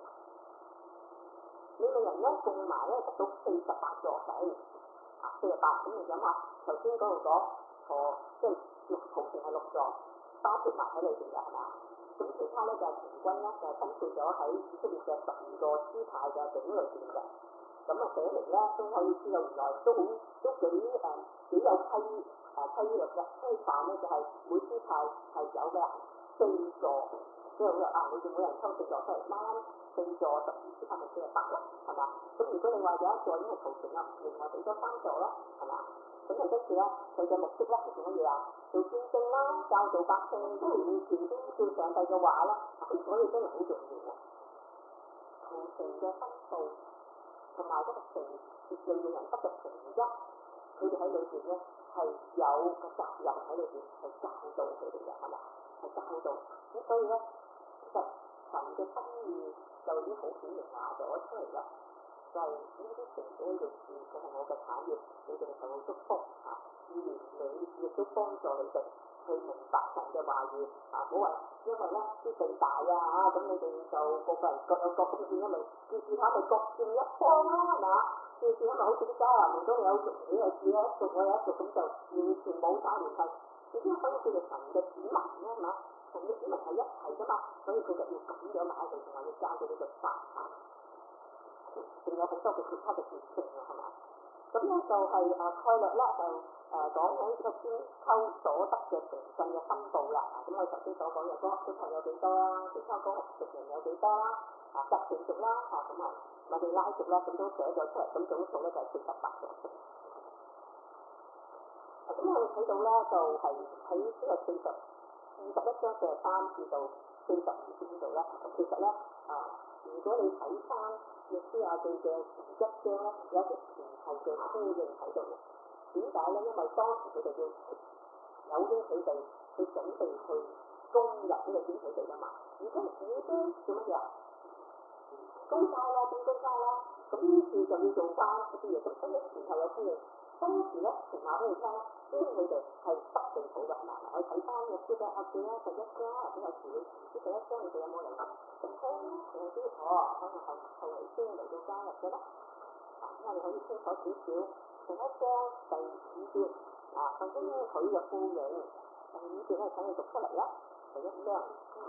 呢個人咧共埋咧得到四十八座城，啊四十八，咁你諗下頭先嗰度講錯，即係六號定係六座？包括埋喺裏邊嘅係嘛？咁其他咧就係平均咧就係分配咗喺以色列嘅十二個支派嘅境裏邊嘅。咁啊寫明咧都可以知道原來都好都幾誒、呃、幾有規誒規律嘅規範咧，就係、是、每支派係有嘅四座，即係好似啊你哋每人抽四座出嚟，啱啱四座十二支派咪四十八咯，係嘛？咁如果你話有一座已經係逃城啦，另外俾多三座咯，係嘛？咁就跟住咧，佢嘅目的咧係做乜嘢啊？做見證啦，教導百姓，都完全遵照上帝嘅話啦。咁所以真係好重要啊！逃城嘅分佈同埋嗰個城接利嘅人得嘅成績，佢哋喺裏邊咧係有個責任喺裏邊，係教導佢哋嘅，係嘛？係教導。咁所以咧，其實神嘅心意就已經好顯明話咗出嚟啦。就係呢啲城市喺度住，佢係我嘅產業，你哋受到祝福嚇，而你亦都幫助你哋去明白神嘅話語嚇，唔好話因為咧啲地大啊嚇，咁你哋就個個人各有各咁變咗咪，住住下咪各佔一方啦，係嘛？住住下咪好似啲迦南人，當你有族你又住咧一族我有一族，咁就完全冇晒聯繫，點解可以叫做神嘅子民咧？係嘛？神嘅子民係一齊噶嘛，所以佢就要咁樣埋喺度，同埋要教佢哋嘅法啊。仲有好多嘅其他嘅事情啊，係嘛？咁咧就係誒概略咧就誒講緊呢個千秋所得嘅城鎮嘅分佈啦。咁我頭先所講嘅嗰啲朋友幾多啦？其他嗰族人有幾多啦？啊，革順族啦，啊咁啊，米利拉族啦，咁都寫咗出嚟。咁總數咧就係四十八個。咁我哋睇到咧就係喺呢個四十二十一章四十三至到四十二節呢度咧，其實咧啊，如果你睇翻約書亞記嘅一章咧，有一啲前後嘅呼應喺度嘅。點解咧？因為當時佢哋要有應佢哋去準備去攻攻入呢個應許地㗎嘛，已經已經做乜嘢？高交啦，變高交啦，咁於是就要做翻嗰啲嘢，咁所以前後有呼應。當時咧，前話俾你聽，應佢哋係得地土㗎，係嘛？我睇翻嘅書嘅阿記啦，第一章或者有時呢第一章你哋有冇嚟讀聽咧？定係啲哦，可能後後嚟先嚟到加入嘅咧。啊，咁我哋可以清楚少少。第一章第五節啊，究竟佢嘅呼應，第五節咧請你讀出嚟啦。第一章。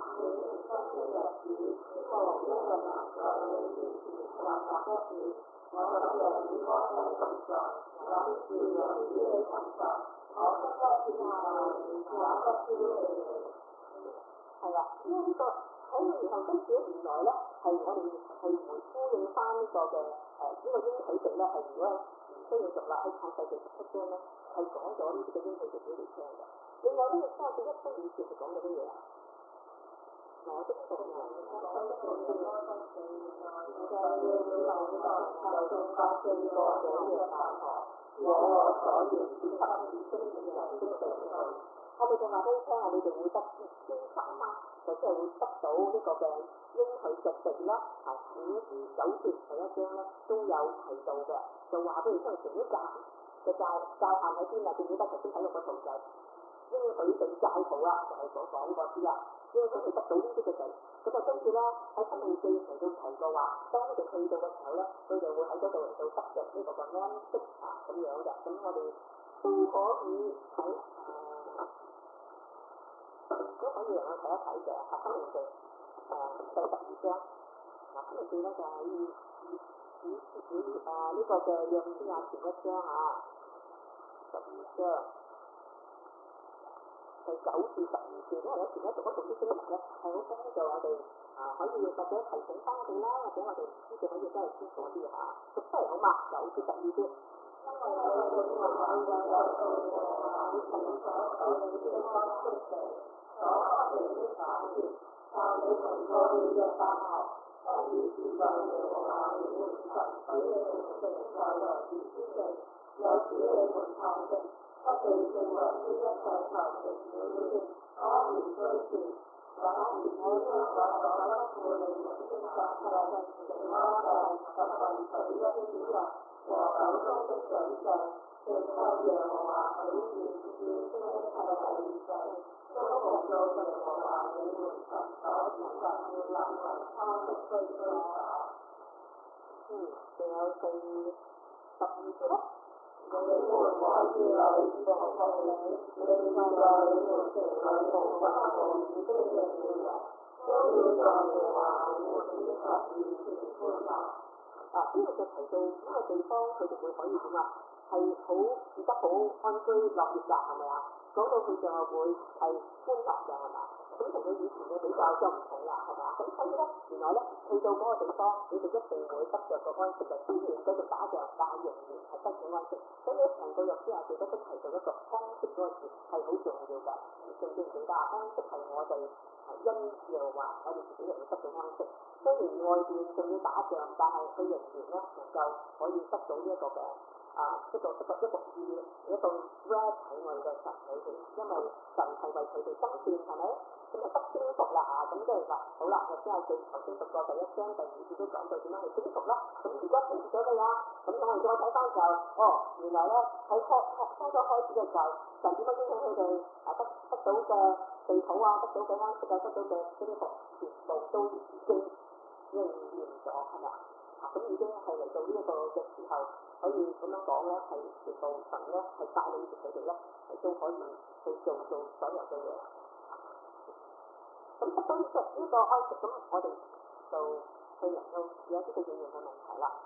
係啦，呢一個喺然後跟住原來咧係我哋係會呼應翻呢個嘅誒呢個應許地咧係如果唔需要讀啦，喺創世記十七章咧係講咗呢啲嘅應許地俾你聽嘅。另外呢個創世一章二節係講咗啲嘢啊？我的僕人，我的僕人，在你手上就種下這個這嘅大河，我所願賜給以色列人的地區。我哋就話俾你聽啊，你哋會得先級啊嘛，就即係會得到呢個嘅應許嘅地啦。啊，五至九節第一章咧都有提到嘅，就話俾你聽成一格嘅界界限喺邊啊？記唔記得頭先睇到個圖就應許地界圖啦，就係所講嗰啲啦。應許佢得到呢啲嘅地，咁就跟住咧喺生命記嚟到提過話，當佢哋去到嘅時候咧，佢哋會喺嗰度嚟到得着呢個嘅安息啊咁樣嘅。咁我哋都可以喺誒。都可以讓我睇一睇嘅，啊，生命記誒第十二章，嗱，生命記咧就係以以以誒呢個嘅約書亞前一章啊，十二章第九至十二節，因為有時咧讀嗰度啲經文咧係好幫助我哋啊，可以或者提醒翻我哋啦，或者我哋唔知嘅可以真係清楚啲嚇，讀出嚟好嘛？九至十二節。所發明的產業，但你們過了約旦河，不以是在耶和華你們神俾你們承受為業之地，又使你們探食，不被四圍的一切仇敵擾亂，安然居住。反而我將我所吩咐你們的十誡，平安祭及運水一的主人和手中的水杖，並向耶和華許願要升的一切禮祭。都蒙到耶和華你們神所指示要立為他的居居所。嗯，仲有第十二節咧。你們可以有個道理，你在你們城裏無法無以的人人，都要在耶和華你們的神面前歡樂。啊，呢個就提到呢個地方，佢哋會可以點啊？係好住得好安居樂業㗎，係咪啊？講到佢就係會係歡樂嘅，係嘛？咁同佢以前嘅比較就唔同啦，係嘛？咁所以咧，原來咧去到嗰個地方，你哋一定會得着個安息嘅。雖然繼續打仗，但係仍然係得到安息。所以咧，成個約書亞記都提到一個安息嗰個字係好重要嘅。仲記唔記得啊？安息係我哋因耶和華，我哋自己人會得到安息。雖然外邊仲要打仗，但係佢仍然咧能夠可以得到呢一個嘅。啊！一個一個一個意一個 rest 喺我哋嘅神裏邊，因為神係為佢哋爭戰，係咪？咁就得征服啦啊！咁即係話好啦，我先係記頭先讀過第一章第二節都講到點樣去征服啦。咁而家征服咗未啊？咁我哋再睇翻就，哦，原來咧喺開開初初開始嘅時候，神點樣應許佢哋啊得得到嘅地土啊，得到嘅安息啊，得到嘅征服，全部都已經應驗咗，係咪啊？咁已經係嚟到呢一個嘅時候，可以咁樣講咧，係全部神咧係帶領住佢哋咧，係都可以去做做所有嘅嘢。咁得到呢個呢個安息，咁我哋就去能夠有一啲嘅應用嘅問題啦。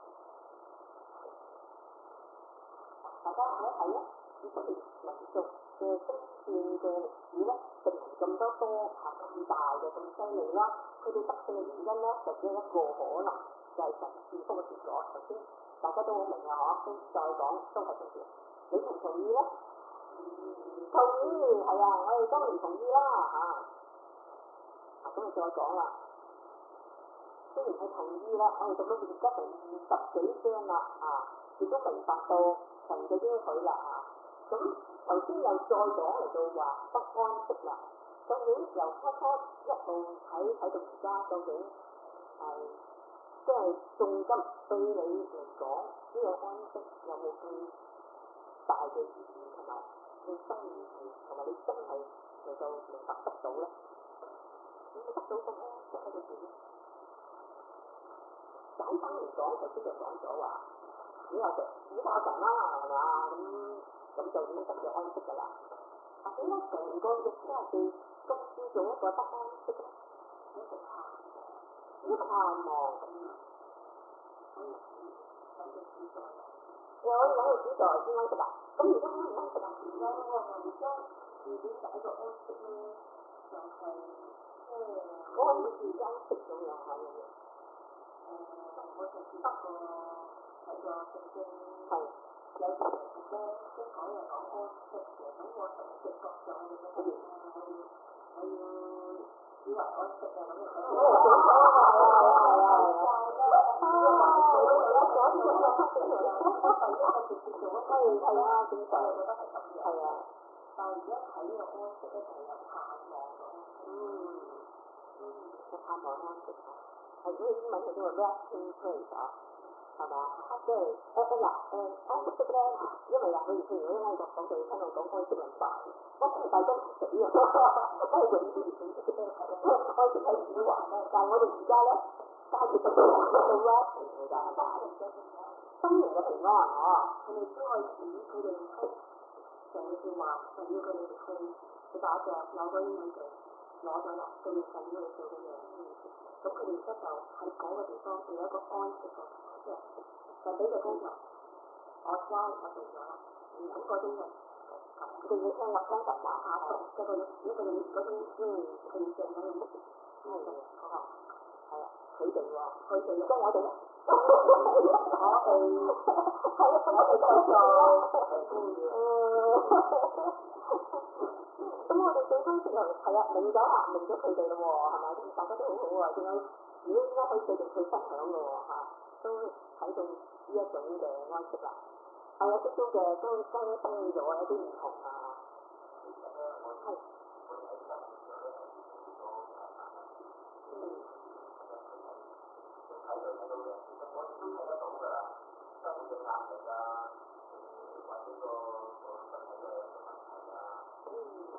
大家睇一睇咧，以色列民族嘅征戰嘅歷史咧，證明咁多多嚇咁大嘅咁犀利啦。佢哋得勝嘅原因咧，就只有一個可能。就係神賜福嘅結果，頭先大家都好明啊，嗬，再講都係咁樣。你同唔同意咧？同意，係啊，我哋當然同意啦嚇。啊，咁啊再講啦。雖然係同意啦，我哋讀到而家第二十幾章啦，啊，亦都明白到神嘅應許啦嚇。咁頭先又再講嚟到話不安息啦。 究竟由初初一路睇睇到而家，究竟係即係重金對你嚟講，呢個安息有冇咁大嘅意義同埋你生命係同埋你真係能夠明白得到咧？你得到個安息喺度點咧？簡單嚟講，頭先就講咗話，只有就只靠神啦，係咪啊？咁咁就已經得咗安息㗎啦。啊，點解成個六七十四咁注重一個得安息咧？一個盼望，一個盼望。又可以揾個主在先安息啊？咁而家安唔安息啊？而家我而家自己第一個安息咧，就係即係我好似安息咁樣係嘅。誒，我上次得個睇個聖經，係有時咧即係講又講安息嘅，咁我成直覺就我哋覺得我要我要以為安息啊咁樣。我又想講啊，係啊係啊係啊。啊！我有有啲咁嘅黑色嘅，第一個直接做一係係啊，正常我覺得係咁樣。係啊，但係而家睇呢個安息咧，就係有盼望咯。嗯嗯，有盼望安息啊！係嗰個英文叫做 resting place 啊，係咪啊？即係誒誒嗱誒安息咧，因為嗱，譬如譬如嗰啲外國講就聽我講安息文化，安息大家唔死啊，都係永遠唔死嘅，安息係指環咧。但係我哋而家咧，加住個一個 resting 嚟㗎，係嘛？心靈嘅平安哦，佢哋都開始，佢哋喺成日叫話，就要佢哋去去打仗，攞咗英文嘅。攞咗啦，佢哋神要嚟做嘅嘢，咁佢哋而家就喺嗰個地方有一個安息個，即係就俾個工作，我乖我做咗啦，咁嗰種嘅，佢哋要聽我聽實話下屬，即係嗰種一個用嗰種嗯平靜嗰種，係嘅，係啊，佢哋喎，佢哋即係我哋咧，我哋係啊，我哋繼續，咁我哋對方食又係啊，明咗啦，明咗佢哋咯喎，係咪？大家都好好啊，仲有如果應該可以繼續去分享嘅喎嚇，都睇到呢一種嘅安息啦，係有少少嘅都更新咗，有啲唔同啊。係。嗯。睇到睇到嘅，其實我哋都睇得到㗎啦，生活嘅壓力啊，或者個個身體嘅問題啊。嗯。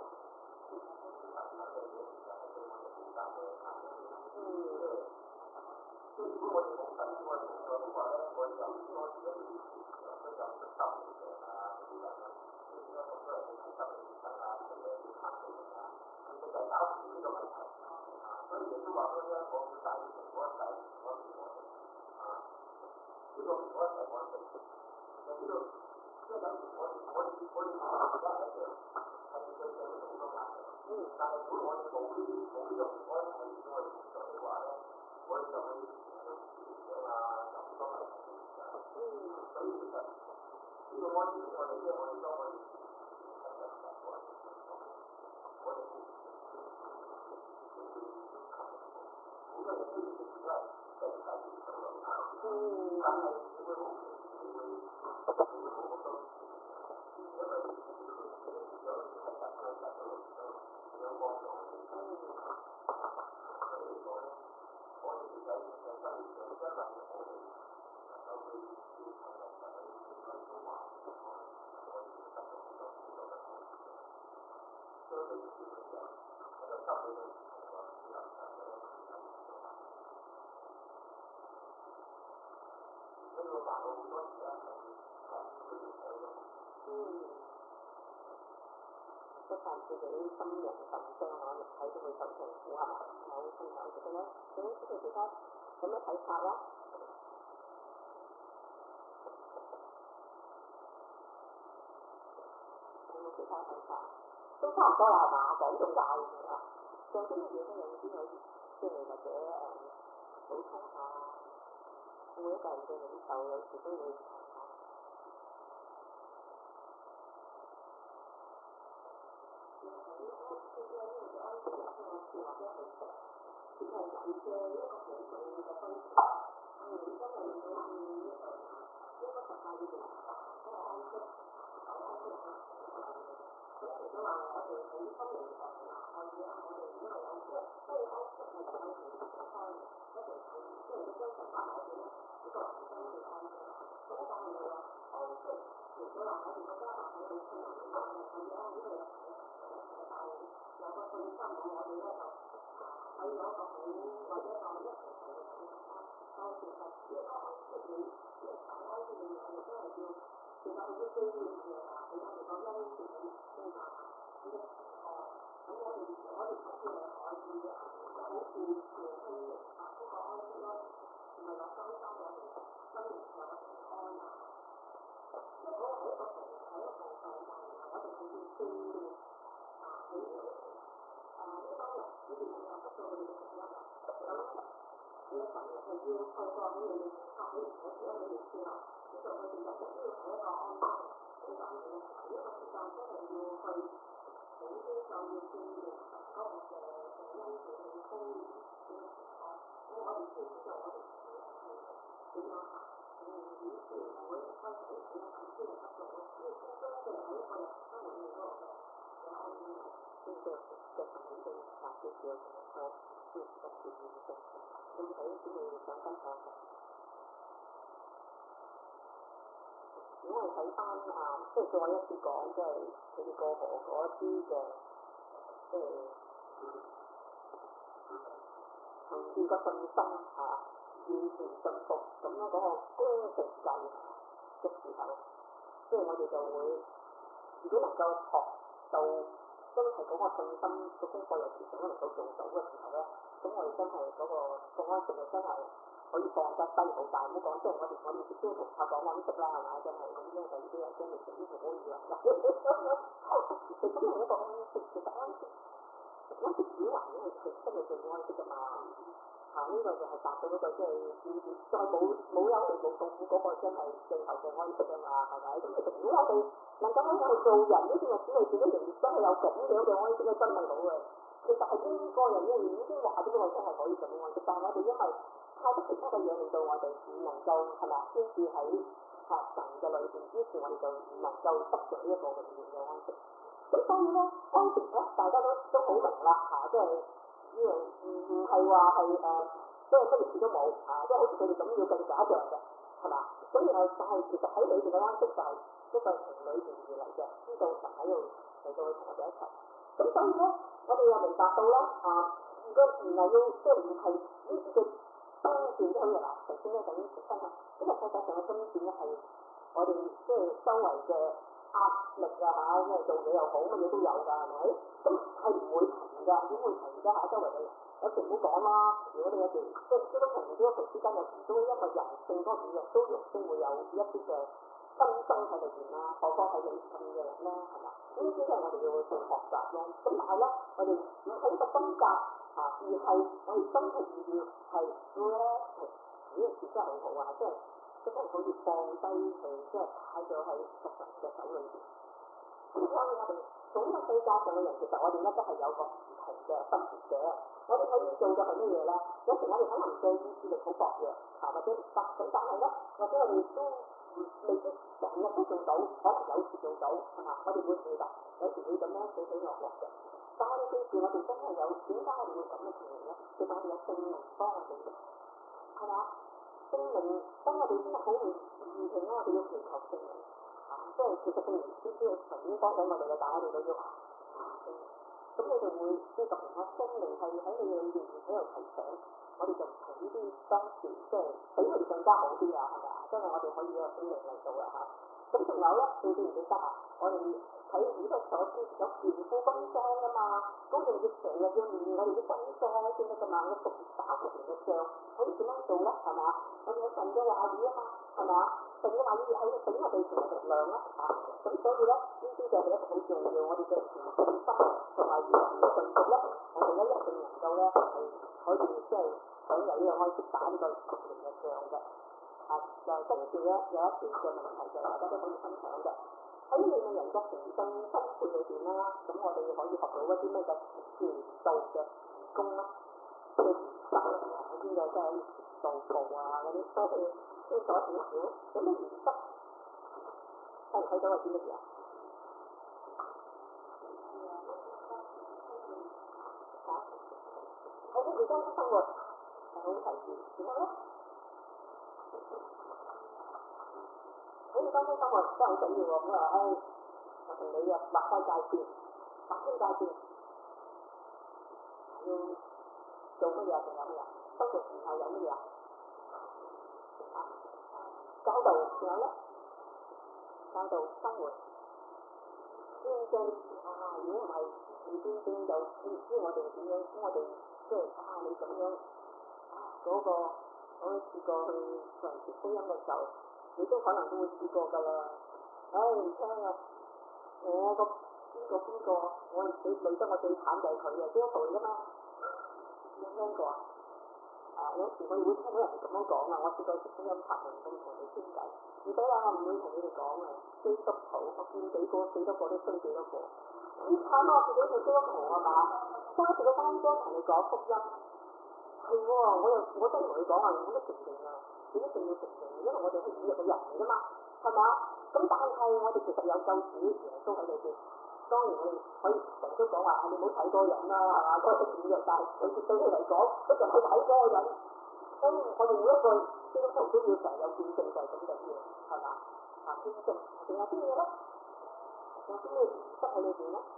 嗯，即係如果我哋冇神，我哋冇咗嘅話咧，我哋有好多自己嘅事情，佢就唔得嘅病啊，嗰啲咁樣，而家好多人去睇心理醫生啊，或者去探病啊，其實就係搞唔掂呢個問題啊，所以亦都話嗰啲我好大嘅成果就係我哋我哋啊，呢個我係我哋，就呢度即係等於我哋我哋我哋而家係一樣。係對社會好多壓力，嗯，但係如果我哋冇呢啲冇呢個平安係俾我哋工作嘅話咧，我哋就會成日都唔想啊，有好多問題嘅時間，嗯，所以其實呢個安全我哋即係我哋當我哋係一個我哋我哋好多人都以前都係即係睇唔到咯，嗯，但係你會好你會你會好好多，因為有時係特登特登咁樣幫助我哋，所以嚟講咧，我哋喺嘅生活上，因為我哋能夠去接受人哋嘅講說話，我哋會得到好多好多嘅好處。相對於小嘅時候，我就收到到同個小林長嘅一個小林說話，所以我煩惱好多時咧係係都要睇咯，嗯。即係自己心靈受傷啊，肉體都會受痛苦係嘛？我會分享佢哋咧，咁佢哋依家有咩睇法咧？有冇其他睇法？都差唔多啦係嘛？講中晒啊！仲有啲乜嘢都有啲可以即係或者誒補充下，每一個人嘅領袖有時都會。其實人嘅一個好重要嘅分別，嗯，因為我哋誒一個十八要明白嗰個安息，安息啊，咁除咗話我哋喺心靈上啊，我哋喺係都可以分開嘅，一定係即係你將神擺埋一邊咧，呢個係真嘅安息。咁咧，但係你話安息，除咗話我哋覺得話我哋信仰嘅係要安呢個有但係有個信心我我哋咧就啊可以有一個好或者一個一齊做嘅信心啦。但係其實呢個安息你即係神安息你，我哋都係要其實係要記念嘅啊，俾我哋個恩賜俾先啊，呢個哦。咁我哋我哋好似係可以啊，即係好似耶穌啊嗰個安息咯，唔係話擔心我哋生活上嘅平安啊，即係嗰個係一個部係一個部分，但係我哋係要記念啊喺啊呢班人你哋係有得到佢哋嘅福音啊，咁你嘅神係要透過俾你哋發俾你哋福音俾你之後，知道佢哋日日都要喺一個安息，咁但係咧呢個時間真係要去。好啲就要記念神嗰個嘅嘅恩典嘅豐裕呢個情況，咁我哋先知道我哋係係點樣行，我哋點先會開始點樣咁先能得到呢個先真正喺一個人生裏面嗰個嘅嘅安穩。先嘅嘅環境下嘅嘅情況，先得到呢個咁喺呢度想分享嘅。如果我哋睇翻啊，即係再一次講，即係佢哋過河嗰一啲嘅，即係憑住個信心嚇，完全信服咁樣嗰個公平計嘅時候，即係我哋就會，如果能夠學到真係嗰個信心個功課有時都能夠做到嘅時候咧，咁我哋真係嗰個個安息就真係可以放得低好大，唔好講即係我哋我哋亦都同客講安息啦，係嘛？真係咁，因為第二啲人真係成日唔可以啦。其實真係一個安息，其實安息安息指環因為係真係最安息㗎嘛。嚇、啊！呢、這個就係達到嗰個即係再冇冇憂慮冇痛苦嗰個真係最後嘅安息啊嘛，係咪？咁其實如果我哋能夠喺我哋做人呢段日子裏邊咧，仍然真係有咁樣嘅安息咧，真係好嘅。其實係邊個人咧已經話咗俾我真係可以咁樣安息，但係我哋因為太多其他嘅嘢令到我哋唔能夠係咪先至喺嚇神嘅裏邊，於是我哋就唔能夠得著呢一個永遠嘅安息。咁所以咧，安息咧大家都都好明啦嚇，即係。呢樣唔唔係話係誒，即係乜嘢事都冇啊！即係好似佢哋咁要更假象嘅，係嘛？咁然後但係其實喺裏邊嘅安息就係一個從裏邊而嚟嘅，知道神喺度嚟到去同我哋一齊。咁所以咧，我哋又明白到咧啊，如果唔係要即係唔係呢啲嘅爭戰都可以嗱，頭先咧等於重申啦，呢個世界上嘅爭戰咧係我哋即係周圍嘅壓力啊嚇，即係做嘢又好，乜嘢都有㗎，係咪？咁係唔會停㗎，點會停㗎？嚇，周圍嘅人有時唔好講啦。如果你有時即係基督徒同基督徒之間有時都因為人性嗰個軟弱，都亦都會有一啲嘅紛爭喺裏邊啦。何況係你信嘅人咧，係嘛？呢啲都係我哋要去學習咯。咁但係咧，我哋唔係一個分隔嚇，而係我哋真係要係 relaxing，呢個詞真係好好啊！即係真係可以放低佢，即係擺咗喺個神嘅手裏邊。咁所以我哋從呢個世界上嘅人，其實我哋咧都係有個唔同嘅分別嘅。我哋可以做嘅係乜嘢咧？有時我哋可能嘅意志力好薄弱，嚇或者唔得，咁但係咧，或者我哋都未必成日都做到，可能有時做到，係嘛？我哋會記得，有時會咁樣起起落落嘅。但係記住，我哋真係有點解我哋會咁嘅情形咧？其實我哋有聖靈幫我哋嘅，係嘛？聖靈當我哋真係好唔唔平咧，我哋要祈求聖靈。啊，即係其實聖靈知知道神已經幫緊我哋嘅，但係我哋都要啊聖靈。咁你哋會知道啊，聖靈係喺你裏邊喺度提醒，我哋就同呢啲當時即係比佢哋更加好啲啊，係咪啊？真係我哋可以有聖靈嚟做啦嚇。咁仲有咧，你記唔記得啊？我哋睇呢個所知有全副軍裝㗎嘛，咁我哋要成日要練我哋啲軍裝先得㗎嘛，要熟打熟練嘅仗，可以點樣做咧？係嘛？我哋有神嘅話語啊嘛，係嘛？神嘅話語喺度俾我哋成為力量啦嚇。咁所以咧，呢啲就係一個好重要，我哋嘅全信心同埋完全信服咧，我哋咧一定能夠咧係可以即係享有呢個開始打呢個熟練嘅仗嘅。啊，就跟住咧有一條嘅問題就大家都可以分享嘅。喺你嘅人格誠信分配裏邊啦，咁我哋可以學到一啲咩嘅傳道嘅功啦，即係實嗰啲嘅即係道步啊嗰啲，所以清楚少少。有咩原則？睇唔睇到係啲乜嘢啊？嚇！喺呢個哋當中生活係好提示，然後咧喺你當中生活真係好緊要喎。咁啊，誒，我同你啊劃開界線，劃清界線，要做乜嘢？仲有乜嘢？生活然後有乜嘢？教導，仲有咧？教導生活。端正啊！如果唔係唔端正，就唔知我哋點樣。咁我哋即係啊，你咁樣啊，嗰、那個我試過去同人傳福音嘅時候，你都可能都會試過㗎啦。唉、哎，唔聽啊！我個邊個邊個，我你累得我最慘就係佢啊，基督徒嚟㗎嘛。有聽過啊？啊，有時我哋會聽到人哋咁樣講啊。我試過傳福音拍門咁同你傾偈，唔使啊，我唔會同你哋講啊。基督徒，我見幾個死多個都衰幾多個。好慘啊！我自己做基督徒啊嘛，當時個班長同你講福音，係喎，我又我真係同你講啊，我都承認啊，你一定要承認，因為我哋係軟弱嘅人嚟㗎嘛，係嘛？咁但係我哋其實有救主耶穌喺裏邊，當然我哋可以成日都講話，你唔好睇嗰個人啦，係嘛？嗰個軟弱，但係對對佢嚟講，一定去睇嗰個人。咁我哋每一個基督徒都要成日有見證，就係咁緊要，係嘛？啊，見證，仲有啲嘢咧？有啲咩得喺裏邊咧？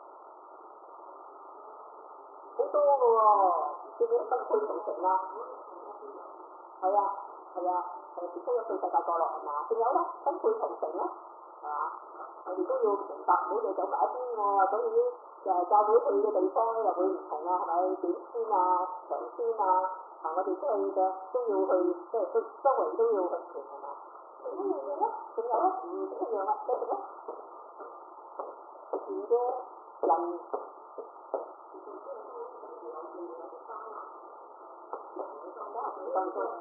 好多嘅喎，叫咩分配同城啊？係啊，係啊，係傳福音對世界角落係嘛？仲有咧，分配同城咧，係嘛？我哋都要明白，唔好就走埋一邊喎。所以誒教會去嘅地方咧又會唔同啊，係咪？短宣啊、長宣啊，啊我哋出去嘅都要去，即係都周圍都要去傳係嘛？仲有樣嘢咧，仲有咧，唔一樣啊，繼續咧。前嘅人，當中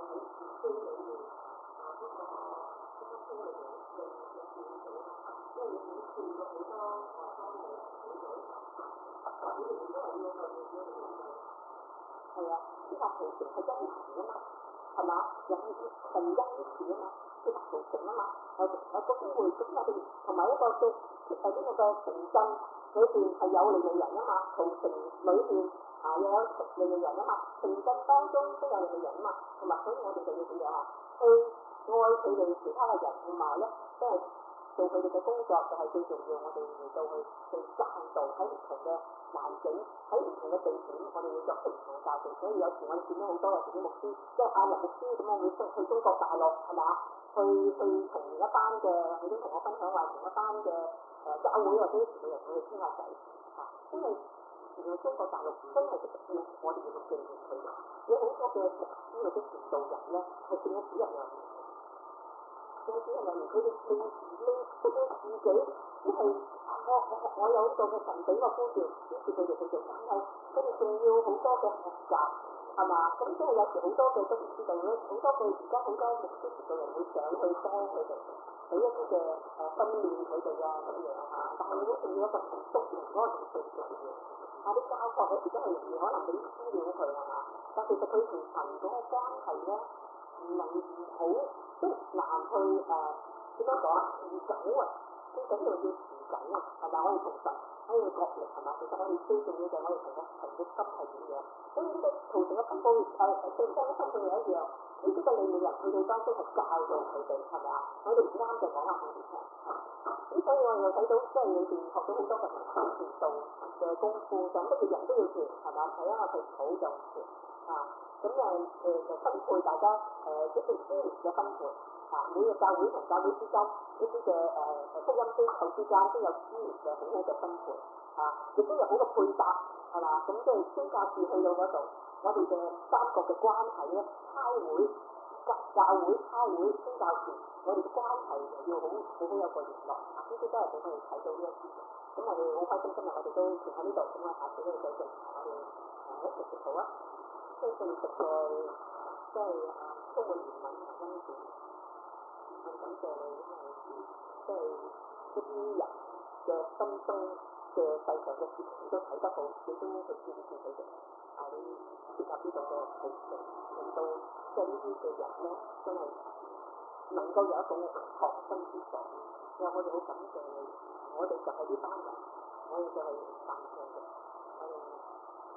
係啊，呢個同情係恩慈啊嘛，係嘛？人係恩慈啊嘛，呢個同情啊嘛，誒誒個機會咁我哋同埋一個嘅誒呢個嘅城鎮裏邊係有利未人啊嘛，同城裏邊啊又有利未人啊嘛，城鎮當中都有利未人啊嘛，同埋所以我哋就要點樣啊？去愛佢哋其他嘅人，同埋咧即係做佢哋嘅工作，就係最重要。我哋嚟到去去教導喺唔同嘅環境，喺唔同嘅地點，我哋會作出唔同嘅教導。所以有時我哋見到好多有時啲牧師，即係亞人牧師咁，我會去中國大陸係嘛？去去同一班嘅，佢都同我分享話，同一班嘅誒教會或者啲傳道人去傾下偈嚇，因為原來中國大陸真係值得要我哋要記住佢嘅，有好多嘅牧師或者傳道人咧係正一指人啊！正一指人啊！佢哋未未佢哋自己，即係我我我有呢個嘅神俾個呼召，於是佢哋去做，但係佢哋仲要好多嘅學習。係嘛？咁即係有時好多嘅都唔知道咧，好多嘅而家好多牧師傳道人會上去幫佢哋，俾一啲嘅誒訓練佢哋啊咁樣嚇。但係你都仲要一個督營嗰個程序嘅嘢。啊！你教學嘅時真係容易，可能俾資料佢係嘛？但其實佢同神嗰個關係咧，唔能唔好，即係難去誒點樣講啊？持久啊！最緊要要持久啊！係咪？我哋同神可以角力係嘛？其實我哋最重要就係我哋同個神嘅心係點樣？所以呢個圖成嘅分佈誒對方嘅分佈又一樣，呢啲嘅利未人去到當中係教導佢哋係咪啊？我哋唔啱就講下佢哋聽，咁所以我又睇到即係裏邊學到好多嘅傳道嘅功夫，就乜嘢人都要傳係嘛？係啊，我哋好就傳啊，咁誒誒就分配大家誒即係資源嘅分配啊，每個教會同教會之間一啲嘅誒福音機構之間都有資源嘅好好嘅分配啊，亦都有好嘅配搭。係嘛？咁即係宣教士去到嗰度，我哋嘅三角嘅關係咧，差會、教教會、差會、宣教士，我哋嘅關係就要好好好有個聯絡。啊，呢啲都係俾我哋睇到呢一啲嘅。咁我哋好開心，今日我哋都傳喺呢度，咁啊下次咧繼續我哋誒一齊食好啊！相信實在即係誒充滿憐憫同恩典，我哋感謝你，因為即係一啲人嘅心聲。嘅世上嘅事情你都睇得好，你都去支持佢哋，啊你設立呢個嘅途徑，令到即係呢啲嘅人咧，真係能夠有一種學生之所。因為我哋好感謝你，我哋就係呢班人，我哋就係犯錯嘅，我哋係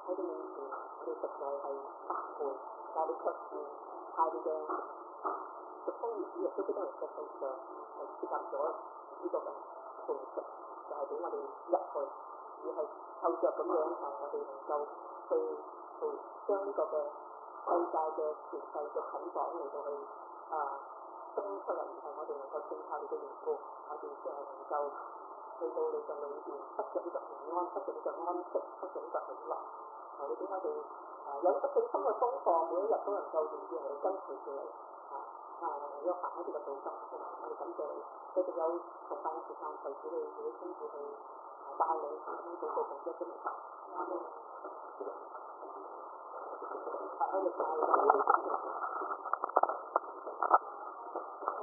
喺你面前，我哋實在係百倍，但係你卻是派你嘅獨生兒子耶穌基督嚟嘅世上，係設立咗呢個嘅磐石，就係俾我哋入去，而係透着咁樣係我哋能夠去去將呢個嘅世界嘅權勢嘅捆綁嚟到去啊生出嚟，係我哋能夠信靠你嘅緣故，我哋就係能夠去到你嘅裏邊得着呢個平安，得着呢個安息，得着呢個喜樂。啊！你俾我哋啊有一個信心嘅功課，每一日都能夠願意嚟跟隨住你啊啊！要行喺呢個道路上，我哋感謝你。繼續有崇拜嘅時間，隨住你自己親自去帶領，咁到到同一嘅明白。阿門。啊！我哋帶領呢啲